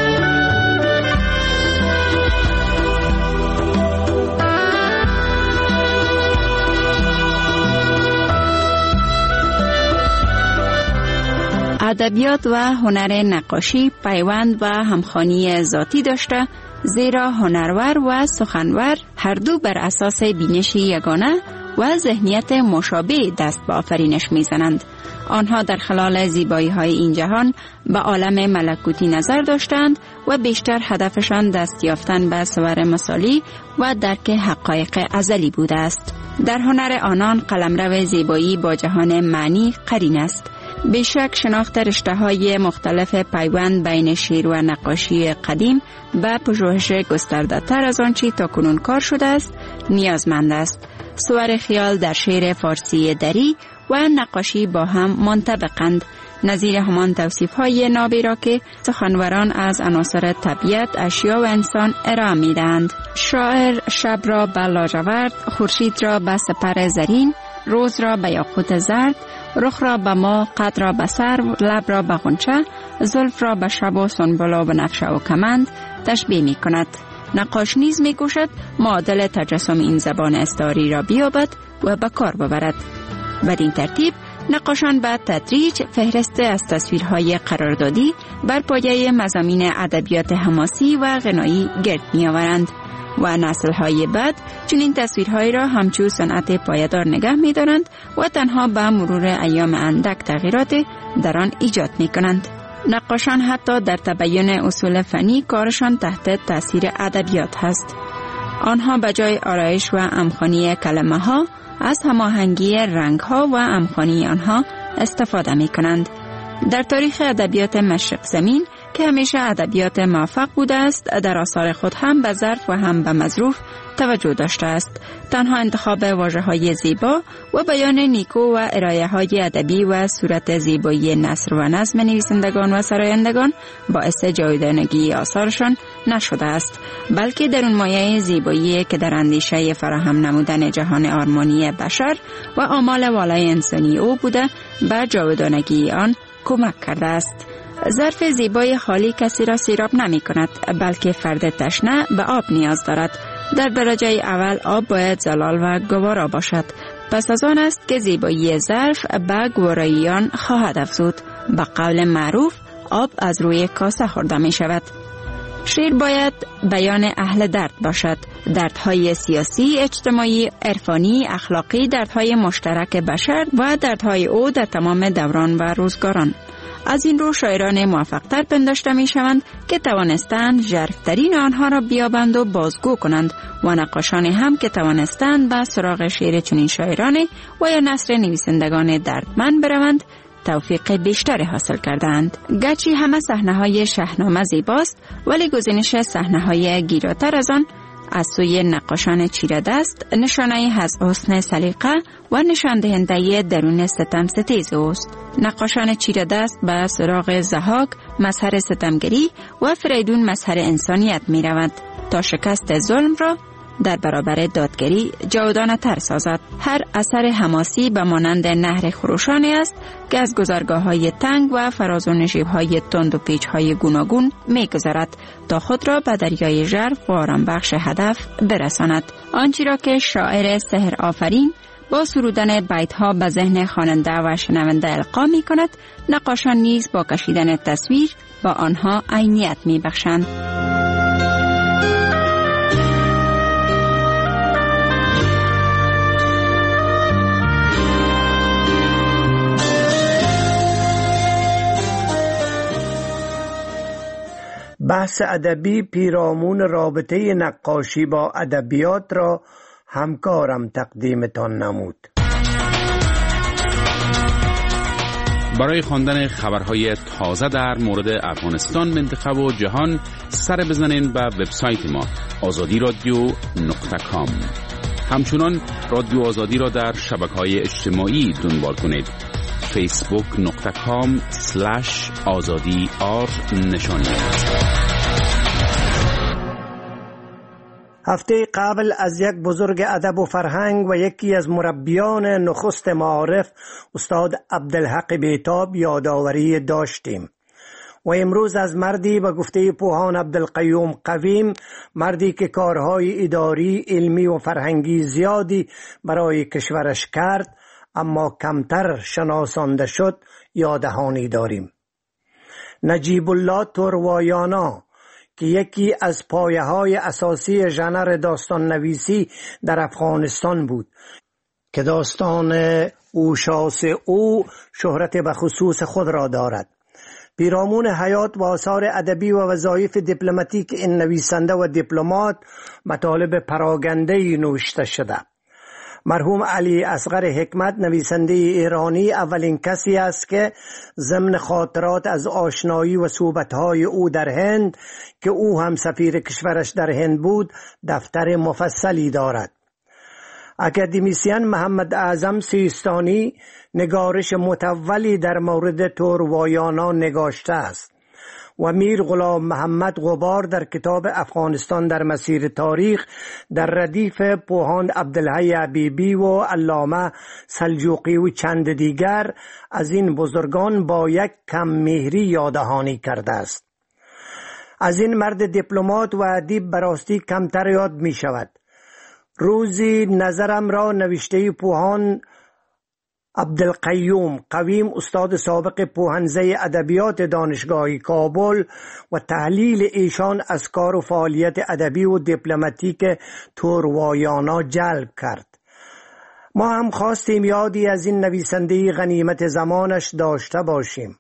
ادبیات و هنر نقاشی پیوند و همخوانی ذاتی داشته، زیرا هنرور و سخنور هر دو بر اساس بینش یگانه و ذهنیت مشابه دست به آفرینش میزنند. آنها در خلال زیبایی های این جهان به عالم ملکوتی نظر داشتند و بیشتر هدفشان دست یافتن به صور مثالی و درک حقایق ازلی بوده است. در هنر آنان قلمرو زیبایی با جهان معنی قرین است. بیشک شناخت رشته‌های مختلف پیوند بین شعر و نقاشی قدیم و پژوهش گسترده تر از آنچه تاکنون کار شده است نیازمند است. صور خیال در شعر فارسی دری و نقاشی با هم منطبقند، نظیر همان توصیف های نابی را که سخنوران از عناصر طبیعت، اشیا و انسان ارائه می دهند. شاعر شب را به لاجورد، خورشید را به سپر زرین، روز را به یاقوت زرد، رخ را به ما، قد را به سرو، لب را به غنچه، زلف را به شب و سنبل و بنفشه و کمند تشبیه می کند. نقاش نیز می کوشد معادل تجسم این زبان استعاری را بیابد و به کار ببرد. بدین ترتیب نقاشان به تدریج فهرست از تصویرهای قراردادی بر پایه مضامین ادبیات حماسی و غنایی گرد می آورند و نسل‌های بعد چنین تصویرهایی را همچون صنعت پایدار نگه می دارند و تنها به مرور ایام اندک تغییرات در آن ایجاد می کنند. نقاشان حتی در تبیین اصول فنی کارشان تحت تاثیر ادبیات هست. آنها به جای آرایش و امخانی کلمه ها از هماهنگی رنگ ها و امخانی آنها استفاده می کنند. در تاریخ ادبیات مشرق زمین که همیشه ادبیات موفق بوده است، در آثار خود هم به ظرف و هم به مظروف توجه داشته است. تنها انتخاب واژه‌های زیبا و بیان نیکو و ارائه های ادبی و صورت زیبایی نثر و نظم نویسندگان و سرایندگان باعث جاودانگی آثارشان نشده است، بلکه در اون مایه زیبایی که در اندیشه فراهم نمودن جهان آرمانی بشر و آمال والای انسانی او بوده به جاودانگی آن کمک کرده است. ظرف زیبای خالی کسی را سیراب نمی کند، بلکه فرد تشنه به آب نیاز دارد. در درجه اول آب باید زلال و گوارا باشد. پس از آن است که زیبایی ظرف به گوارایی آن خواهد افزود. به قول معروف آب از روی کاسه خورده می شود. شعر باید بیان اهل درد باشد. دردهای سیاسی، اجتماعی، عرفانی، اخلاقی، دردهای مشترک بشر و دردهای او در تمام دوران و روزگاران. از این رو شاعران موفق‌تر پنداشته می شوند که توانستند ژرف‌ترین آنها را بیابند و بازگو کنند و نقاشان هم که توانستند به سراغ شعر چنین شاعران و یا نثر نویسندگان دردمند بروند توفیق بیشتری حاصل کردند. گرچه همه صحنه‌های شاهنامه زیباست، ولی گزینش صحنه‌های گیراتر از آن از سوی نقاشان چیره دست نشانه از حسن سلیقه و نشان دهنده درون ستم ستیز اوست. نقاشان چیره دست به سراغ ضحاک مظهر ستمگری و فریدون مظهر انسانیت می رود تا شکست ظلم را در برابر دادگری جاودانه تر سازد. هر اثر حماسی به مانند نهر خروشانی است که از گذرگاه های تنگ و فراز و نشیب های تند و پیچ های گوناگون می گذرد تا خود را به دریای ژرف و آرام بخش هدف برساند. آنچه را که شاعر سحر آفرین با سرودن بیت ها به ذهن خواننده و شنونده القا می کند، نقاشان نیز با کشیدن تصویر با آنها عینیت می بخشند. بحث ادبی پیرامون رابطه نقاشی با ادبیات را همکارم تقدیمتان نمود. برای خواندن خبرهای تازه در مورد افغانستان، منطقه و جهان سر بزنین به وبسایت ما آزادی رادیو نقطه کام. همچنان رادیو آزادی را در شبکه‌های اجتماعی دنبال کنید. فیسبوک نقطه کام سلش آزادی آر نشانی. هفته قبل از یک بزرگ ادب و فرهنگ و یکی از مربیان نخست معارف استاد عبدالحق بیتاب یادآوری داشتیم و امروز از مردی به گفته پوهان عبدالقیوم قویم، مردی که کارهای اداری، علمی و فرهنگی زیادی برای کشورش کرد اما کمتر شناسانده شد، یادهانی داریم. نجیب الله توروایانا که یکی از پایه های اساسی ژانر داستان نویسی در افغانستان بود که داستان اوشاس او شهرت به خصوص خود را دارد. پیرامون حیات و آثار ادبی و وظایف دیپلماتیک این نویسنده و دیپلمات مطالب پراگنده‌ای نوشته شده. مرحوم علی اصغر حکمت نویسنده ایرانی اولین کسی است که ضمن خاطرات از آشنایی و صحبت‌های او در هند که او هم سفیر کشورش در هند بود دفتر مفصلی دارد. اکادمیسین محمد اعظم سیستانی نگارش متولی در مورد توروایانا نگاشته است و میر غلام محمد غبار در کتاب افغانستان در مسیر تاریخ در ردیف پوهاند عبدالحی حبیبی و علامه سلجوقی و چند دیگر از این بزرگان با یک کم مهری یادهانی کرده است. از این مرد دیپلمات و ادیب براستی کمتر یاد می شود. روزی نظرم را نوشته پوهاند عبدالقیوم قویم استاد سابق پوهنزه ادبیات دانشگاه کابل و تحلیل ایشان از کار و فعالیت ادبی و دیپلماتیک توروایانا جلب کرد. ما هم خواستیم یادی از این نویسنده غنیمت زمانش داشته باشیم.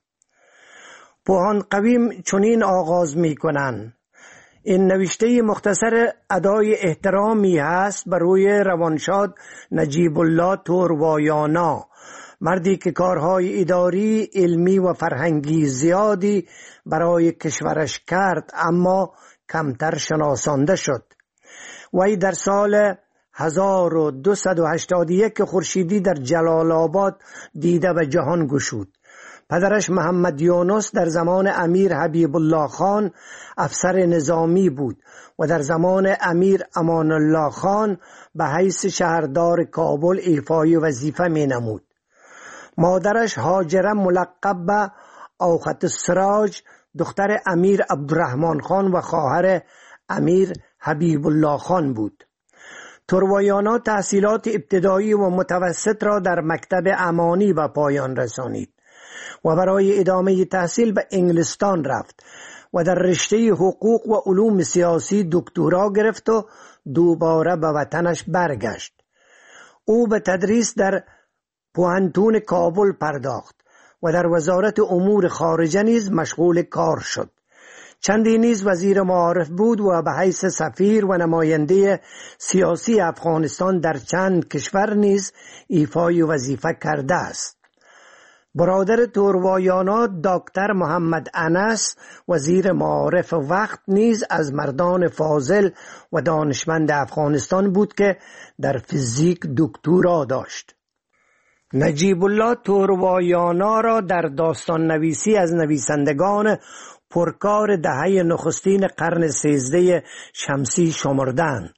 پوهاند قویم چنین آغاز می کنند: این نوشته مختصر ادای احترامی هست بر روی روانشاد نجیب الله توروایانا، مردی که کارهای اداری، علمی و فرهنگی زیادی برای کشورش کرد اما کمتر شناسانده شد. وی در سال هزار و دویست و هشتاد و یک خورشیدی در جلال آباد دیده و جهان گشود. پدرش محمد یونس در زمان امیر حبیب الله خان افسر نظامی بود و در زمان امیر امان الله خان به حیث شهردار کابل ایفای وظیفه می نمود. مادرش هاجره ملقب به اوخت السراج دختر امیر عبدالرحمن خان و خواهر امیر حبیب الله خان بود. توروایانا تحصیلات ابتدایی و متوسط را در مکتب امانی به پایان رسانید و برای ادامه تحصیل به انگلستان رفت و در رشته حقوق و علوم سیاسی دکترا گرفت و دوباره به وطنش برگشت. او به تدریس در پوهنتون کابل پرداخت و در وزارت امور خارجه نیز مشغول کار شد. چندی نیز وزیر معارف بود و به حیث سفیر و نماینده سیاسی افغانستان در چند کشور نیز ایفای وظیفه کرده است. برادر توروایانا دکتر محمد انس وزیر معارف وقت نیز از مردان فاضل و دانشمند افغانستان بود که در فیزیک دکترا داشت. نجیب الله توروایانا را در داستان نویسی از نویسندگان پرکار دهه نخستین قرن سیزده شمسی شمردند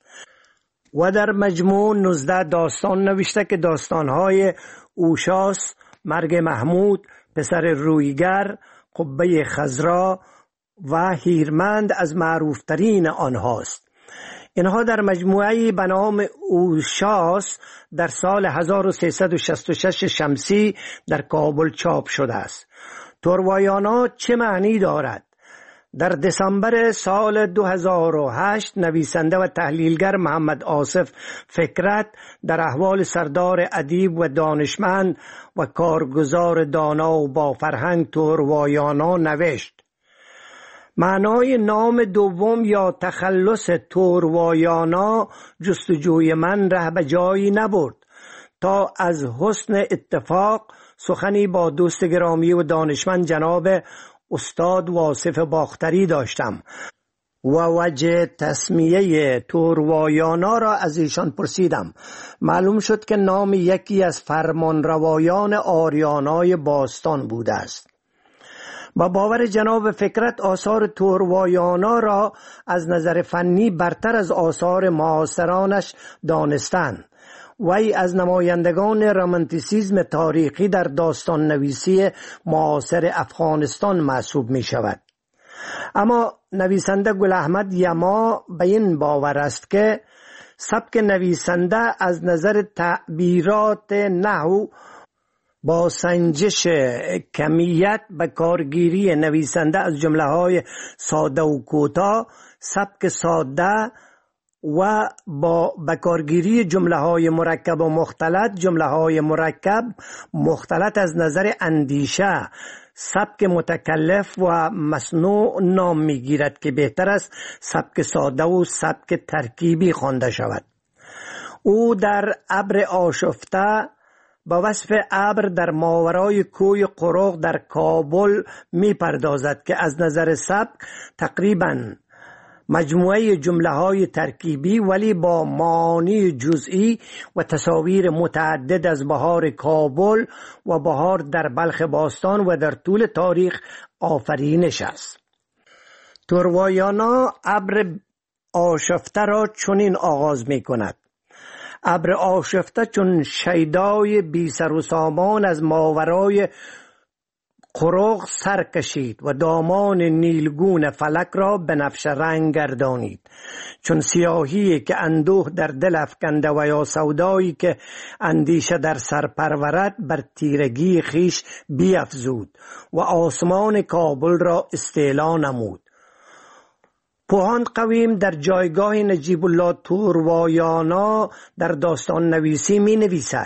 و در مجموع نوزده داستان نوشته که داستانهای اوشاس، مرگ محمود، پسر رویگر، قبه خضرا و هیرمند از معروفترین آنهاست. اینها در مجموعه‌ای به نام اوشاس در سال هزار و سیصد و شصت و شش شمسی در کابل چاپ شده است. توروایانا چه معنی دارد؟ در دسامبر سال دو هزار و هشت نویسنده و تحلیلگر محمد آصف فکرت در احوال سردار ادیب و دانشمند و کارگزار دانا و با فرهنگ توروایانا نوشت: معنای نام دوم یا تخلص توروایانا جستجوی من ره به جایی نبرد تا از حسن اتفاق سخنی با دوست گرامی و دانشمند جناب استاد واصف باختری داشتم و وجه تسمیه توروایانا را از ایشان پرسیدم. معلوم شد که نام یکی از فرمانروایان آریانای باستان بوده است. با باور جناب فکرت آثار توروایانا را از نظر فنی برتر از آثار معاصرانش دانستند. وی از نمایندگان رمانتیسیزم تاریخی در داستان نویسی معاصر افغانستان محسوب می شود. اما نویسنده گل احمد یما به این باور است که سبک نویسنده از نظر تعبیرات نحو با سنجش کمیت به کارگیری نویسنده از جمله های ساده و کوتاه، سبک ساده و با بکارگیری جمله های مرکب و مختلط، جمله های مرکب مختلط از نظر اندیشه، سبک متکلف و مصنوع نام میگیرد که بهتر است سبک ساده و سبک ترکیبی خوانده شود. او در ابر آشفته با وصف ابر در ماورای کوی قروق در کابل می پردازد که از نظر سبک تقریباً مجموعه جمله های ترکیبی ولی با معانی جزئی و تصاویر متعدد از بهار کابل و بهار در بلخ باستان و در طول تاریخ آفرینش است. تورواریانا ابر آشفته را چنین آغاز می کند: ابر آشفته چون شیدای بی سر و سامان از ماورای قرق سر کشید و دامان نیلگون فلک را بنفش رنگ گردانید، چون سیاهی که اندوه در دل افکنده و یا سودایی که اندیشه در سر پرورد بر تیرگی خیش بیفزود و آسمان کابل را استیلا نمود. پوهاند قویم در جایگاه نجیب الله تورواریانا در داستان نویسی می نویسد: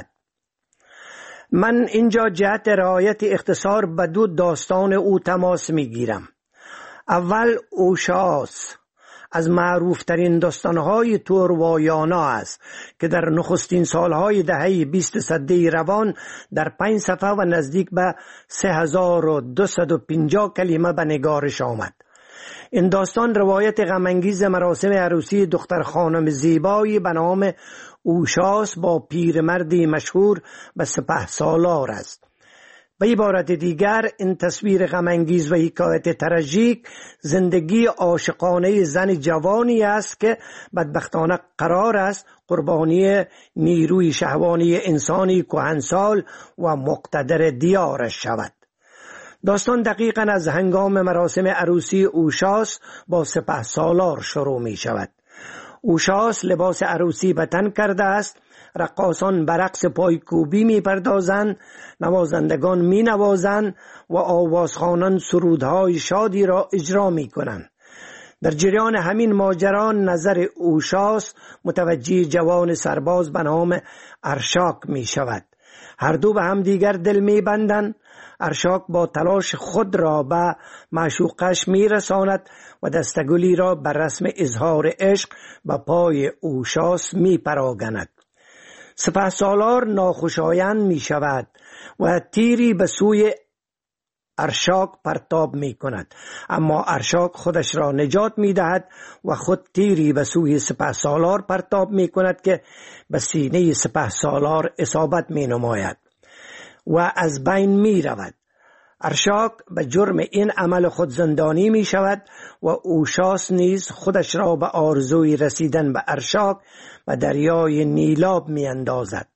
من اینجا جهت رعایت اختصار به دو داستان او تماس می گیرم. اول اوشاس از معروف ترین داستانهای تورواریانا است که در نخستین سالهای دهه بیست سده روان در پنج صفحه و نزدیک به سه هزار و دویست و پنجاه کلمه به نگارش آمد. این داستان روایت غمانگیز مراسم عروسی دختر خانم زیبایی به نام اوشاس با پیرمردی مشهور به سپه سالار است. به عبارت دیگر این تصویر غمانگیز و حکایت تراژیک زندگی عاشقانه زن جوانی است که بدبختانه قرار است قربانی نیروی شهوانی انسانی کهنسال و مقتدر دیارش شود. داستان دقیقاً از هنگام مراسم عروسی اوشاس با سپه سالار شروع می شود. اوشاس لباس عروسی به تن کرده است، رقاصان به رقص پایکوبی می پردازند، نوازندگان می نوازند و آوازخوانان سرودهای شادی را اجرا می کنند. در جریان همین ماجرا نظر اوشاس متوجه جوان سرباز به نام ارشاک می شود. هر دو به هم دیگر دل می بندند. ارشاک با تلاش خود را به معشوقش می رساند و دستگلی را بر رسم اظهار عشق به پای اوشاس می پراگند. سپه سالار ناخوشایند می شود و تیری به سوی ارشاک پرتاب می کند، اما ارشاک خودش را نجات می دهد و خود تیری به سوی سپه سالار پرتاب می کند که به سینه سپه سالار اصابت می نماید و از بین می رود. ارشاک به جرم این عمل خود زندانی می شود و اوشاس نیز خودش را به آرزوی رسیدن به ارشاک و دریای نیلاب می اندازد.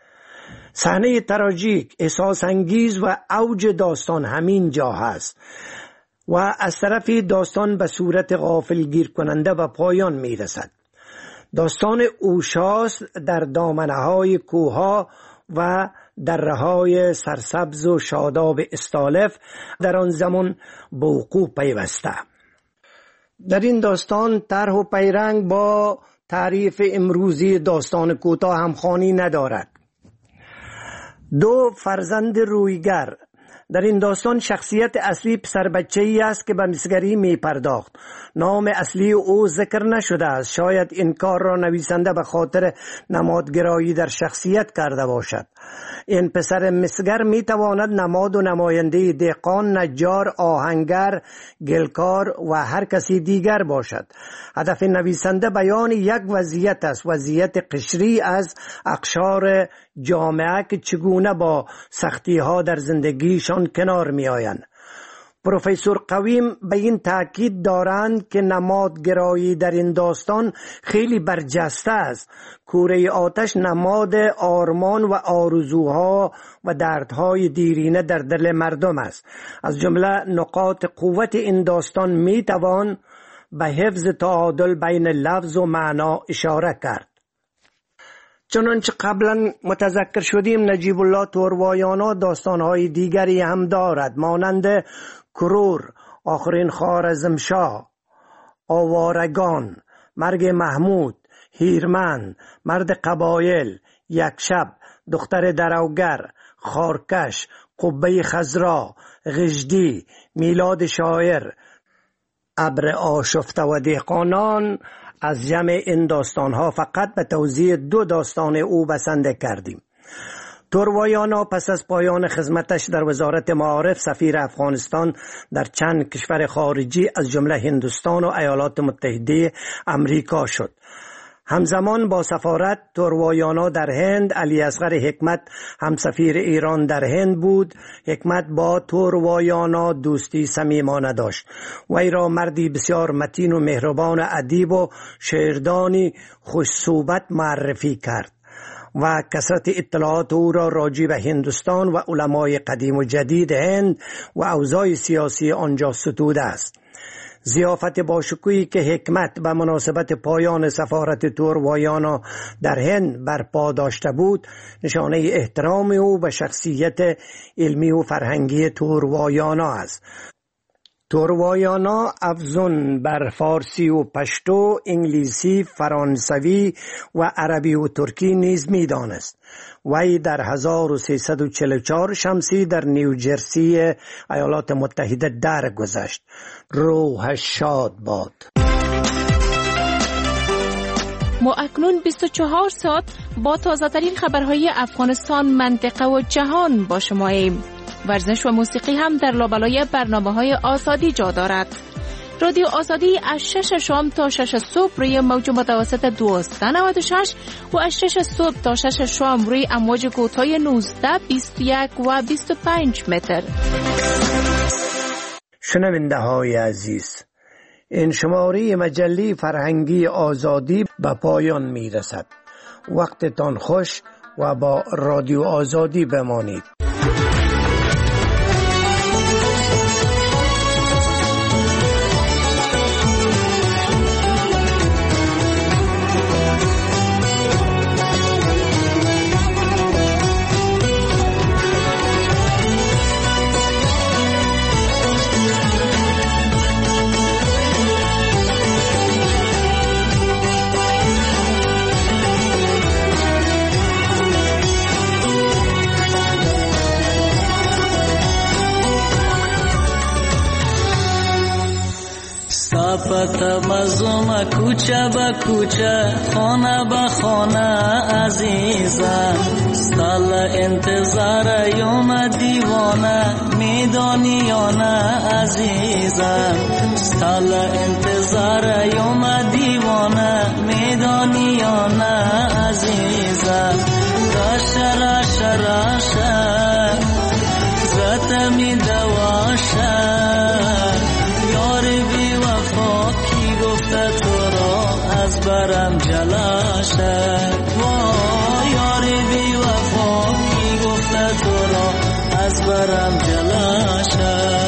صحنه تراژیک، احساس انگیز و اوج داستان همین جا هست و از طرفی داستان به صورت غافلگیر کننده و پایان می رسد. داستان اوشاس در دامنه‌های کوه‌ها و دره‌های سرسبز و شاداب استالف در آن زمان به وقوع پیوسته. در این داستان طرح و پیرنگ با تعریف امروزی داستان کوتاه همخوانی ندارد. دو فرزند رویگر در این داستان شخصیت اصلی پسر بچه‌ای است که به مسگری می پرداخت. نام اصلی او ذکر نشده است. شاید این کار را نویسنده به خاطر نمادگرایی در شخصیت کرده باشد. این پسر مسگر می تواند نماد و نماینده دهقان، نجار، آهنگر، گلکار و هر کسی دیگر باشد. هدف نویسنده بیان یک وضعیت است، وضعیت قشری از اقشار جامعه که چگونه با سختی ها در زندگیشان کنار می آیند. پروفسور قویم به این تاکید دارند که نمادگرایی در این داستان خیلی برجسته است. کوره آتش نماد آرمان و آرزوها و دردهای دیرینه در دل مردم است. از جمله نقاط قوت این داستان می توان به حفظ تعادل بین لفظ و معنا اشاره کرد. چنانچه قبلا متذکر شدیم، نجیب الله تورواریانا داستانهای دیگری هم دارد، مانند کرور، آخرین خوارزمشاه، آوارگان، مرگ محمود، هیرمن، مرد قبایل، یک شب، دختر دروگر، خارکش، قبه خضرا، غجدی، میلاد شاعر، ابر آشفته و دهقانان. از جمع این داستانها فقط به توضیح دو داستان او بسنده کردیم. توروایانا پس از پایان خدمتش در وزارت معارف سفیر افغانستان در چند کشور خارجی از جمله هندوستان و ایالات متحده امریکا شد. همزمان با سفارت توروایانا در هند، علی اصغر حکمت همسفیر ایران در هند بود. حکمت با توروایانا دوستی صمیمانه داشت. وی را مردی بسیار متین و مهربان، ادیب و شعردانی خوش صحبت معرفی کرد و کثرت اطلاعات او را راجع به هندوستان و علمای قدیم و جدید هند و اوضاع سیاسی آنجا ستوده است. ضیافت باشکوهی که حکمت به مناسبت پایان سفارت توروایانا در هند برپا داشته بود نشانه احترام او به شخصیت علمی و فرهنگی توروایانا است. توروایانا افزون بر فارسی و پشتو، انگلیسی، فرانسوی و عربی و ترکی نیز می‌دانست. وی در هزار و سیصد و چهل و چهار شمسی در نیوجرسی ایالات متحده درگذشت. روحش شاد باد. ما اکنون بیست و چهار ساعت با تازه‌ترین خبرهای افغانستان، منطقه و جهان با شماییم. ورزش و موسیقی هم در لابلای برنامه‌های آزادی جا دارد. رادیو آزادی از شش شام تا شش صبح روی موج متوسط دویست و نود و شش و از شش صبح تا شش شام روی امواج کوتاه نوزده، بیست و یک و بیست و پنج متر. شنونده های عزیز، این شماره مجله فرهنگی آزادی به پایان می رسد. وقتتان خوش و با رادیو آزادی بمانید. پت مزوم کوچه با کوچه، خانه با خانه عزیزم، ستال انتظار یوم دیوانه، میدانی یا نه عزیزم، ستال انتظار یوم دیوانه، میدانی یا نه عزیزم. راشه راشه راشه زت می دواشه، از برم جلاشه، وای یاری بی وفا کی گفته تو را از برم جلاشه.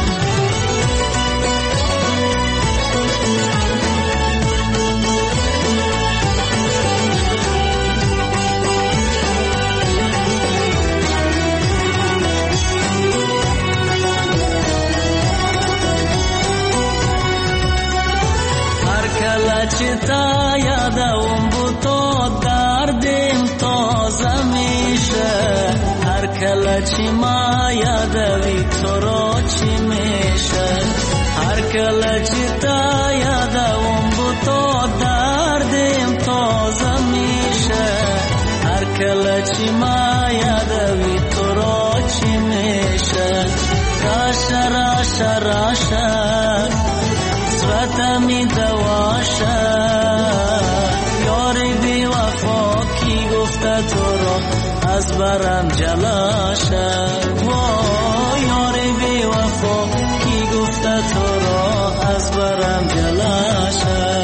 چتا یادم بودو دردم تازه میشه، هر کله چی ما یادوی تو را چی میشه، هر کله چتا یادم بودو دردم تازه میشه، هر کله چی ما یادوی تو را چی میشه. راشه راشه راشه زرتمی دواشه، یاری بی وفا کی گفته تو را از برم جلاشه، وای یاری بی وفا کی گفته تو را از برم جلاشه.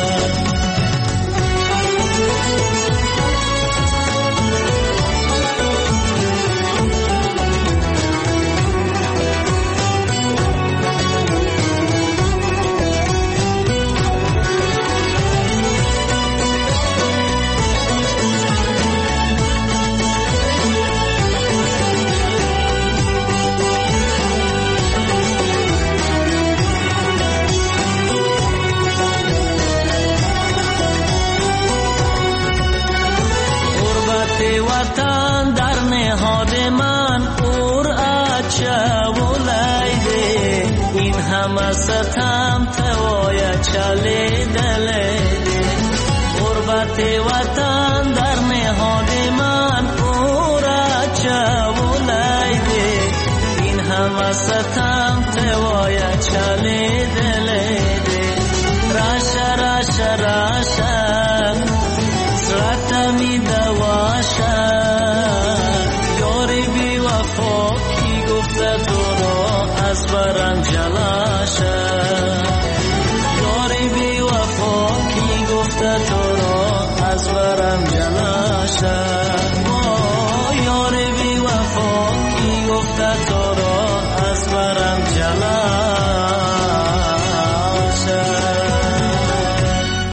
وطن در نهاد من اور اچه ولیده، این همه ستم توای چلی دلیده. غربت وطن در نهاد من اور اچه ستم توای چلی دلیده راشه راشه راشه سرطمی دواشه یاری بی وفا کی گفته تو را از برم جلاشه یاری بی وفا کی گفته تو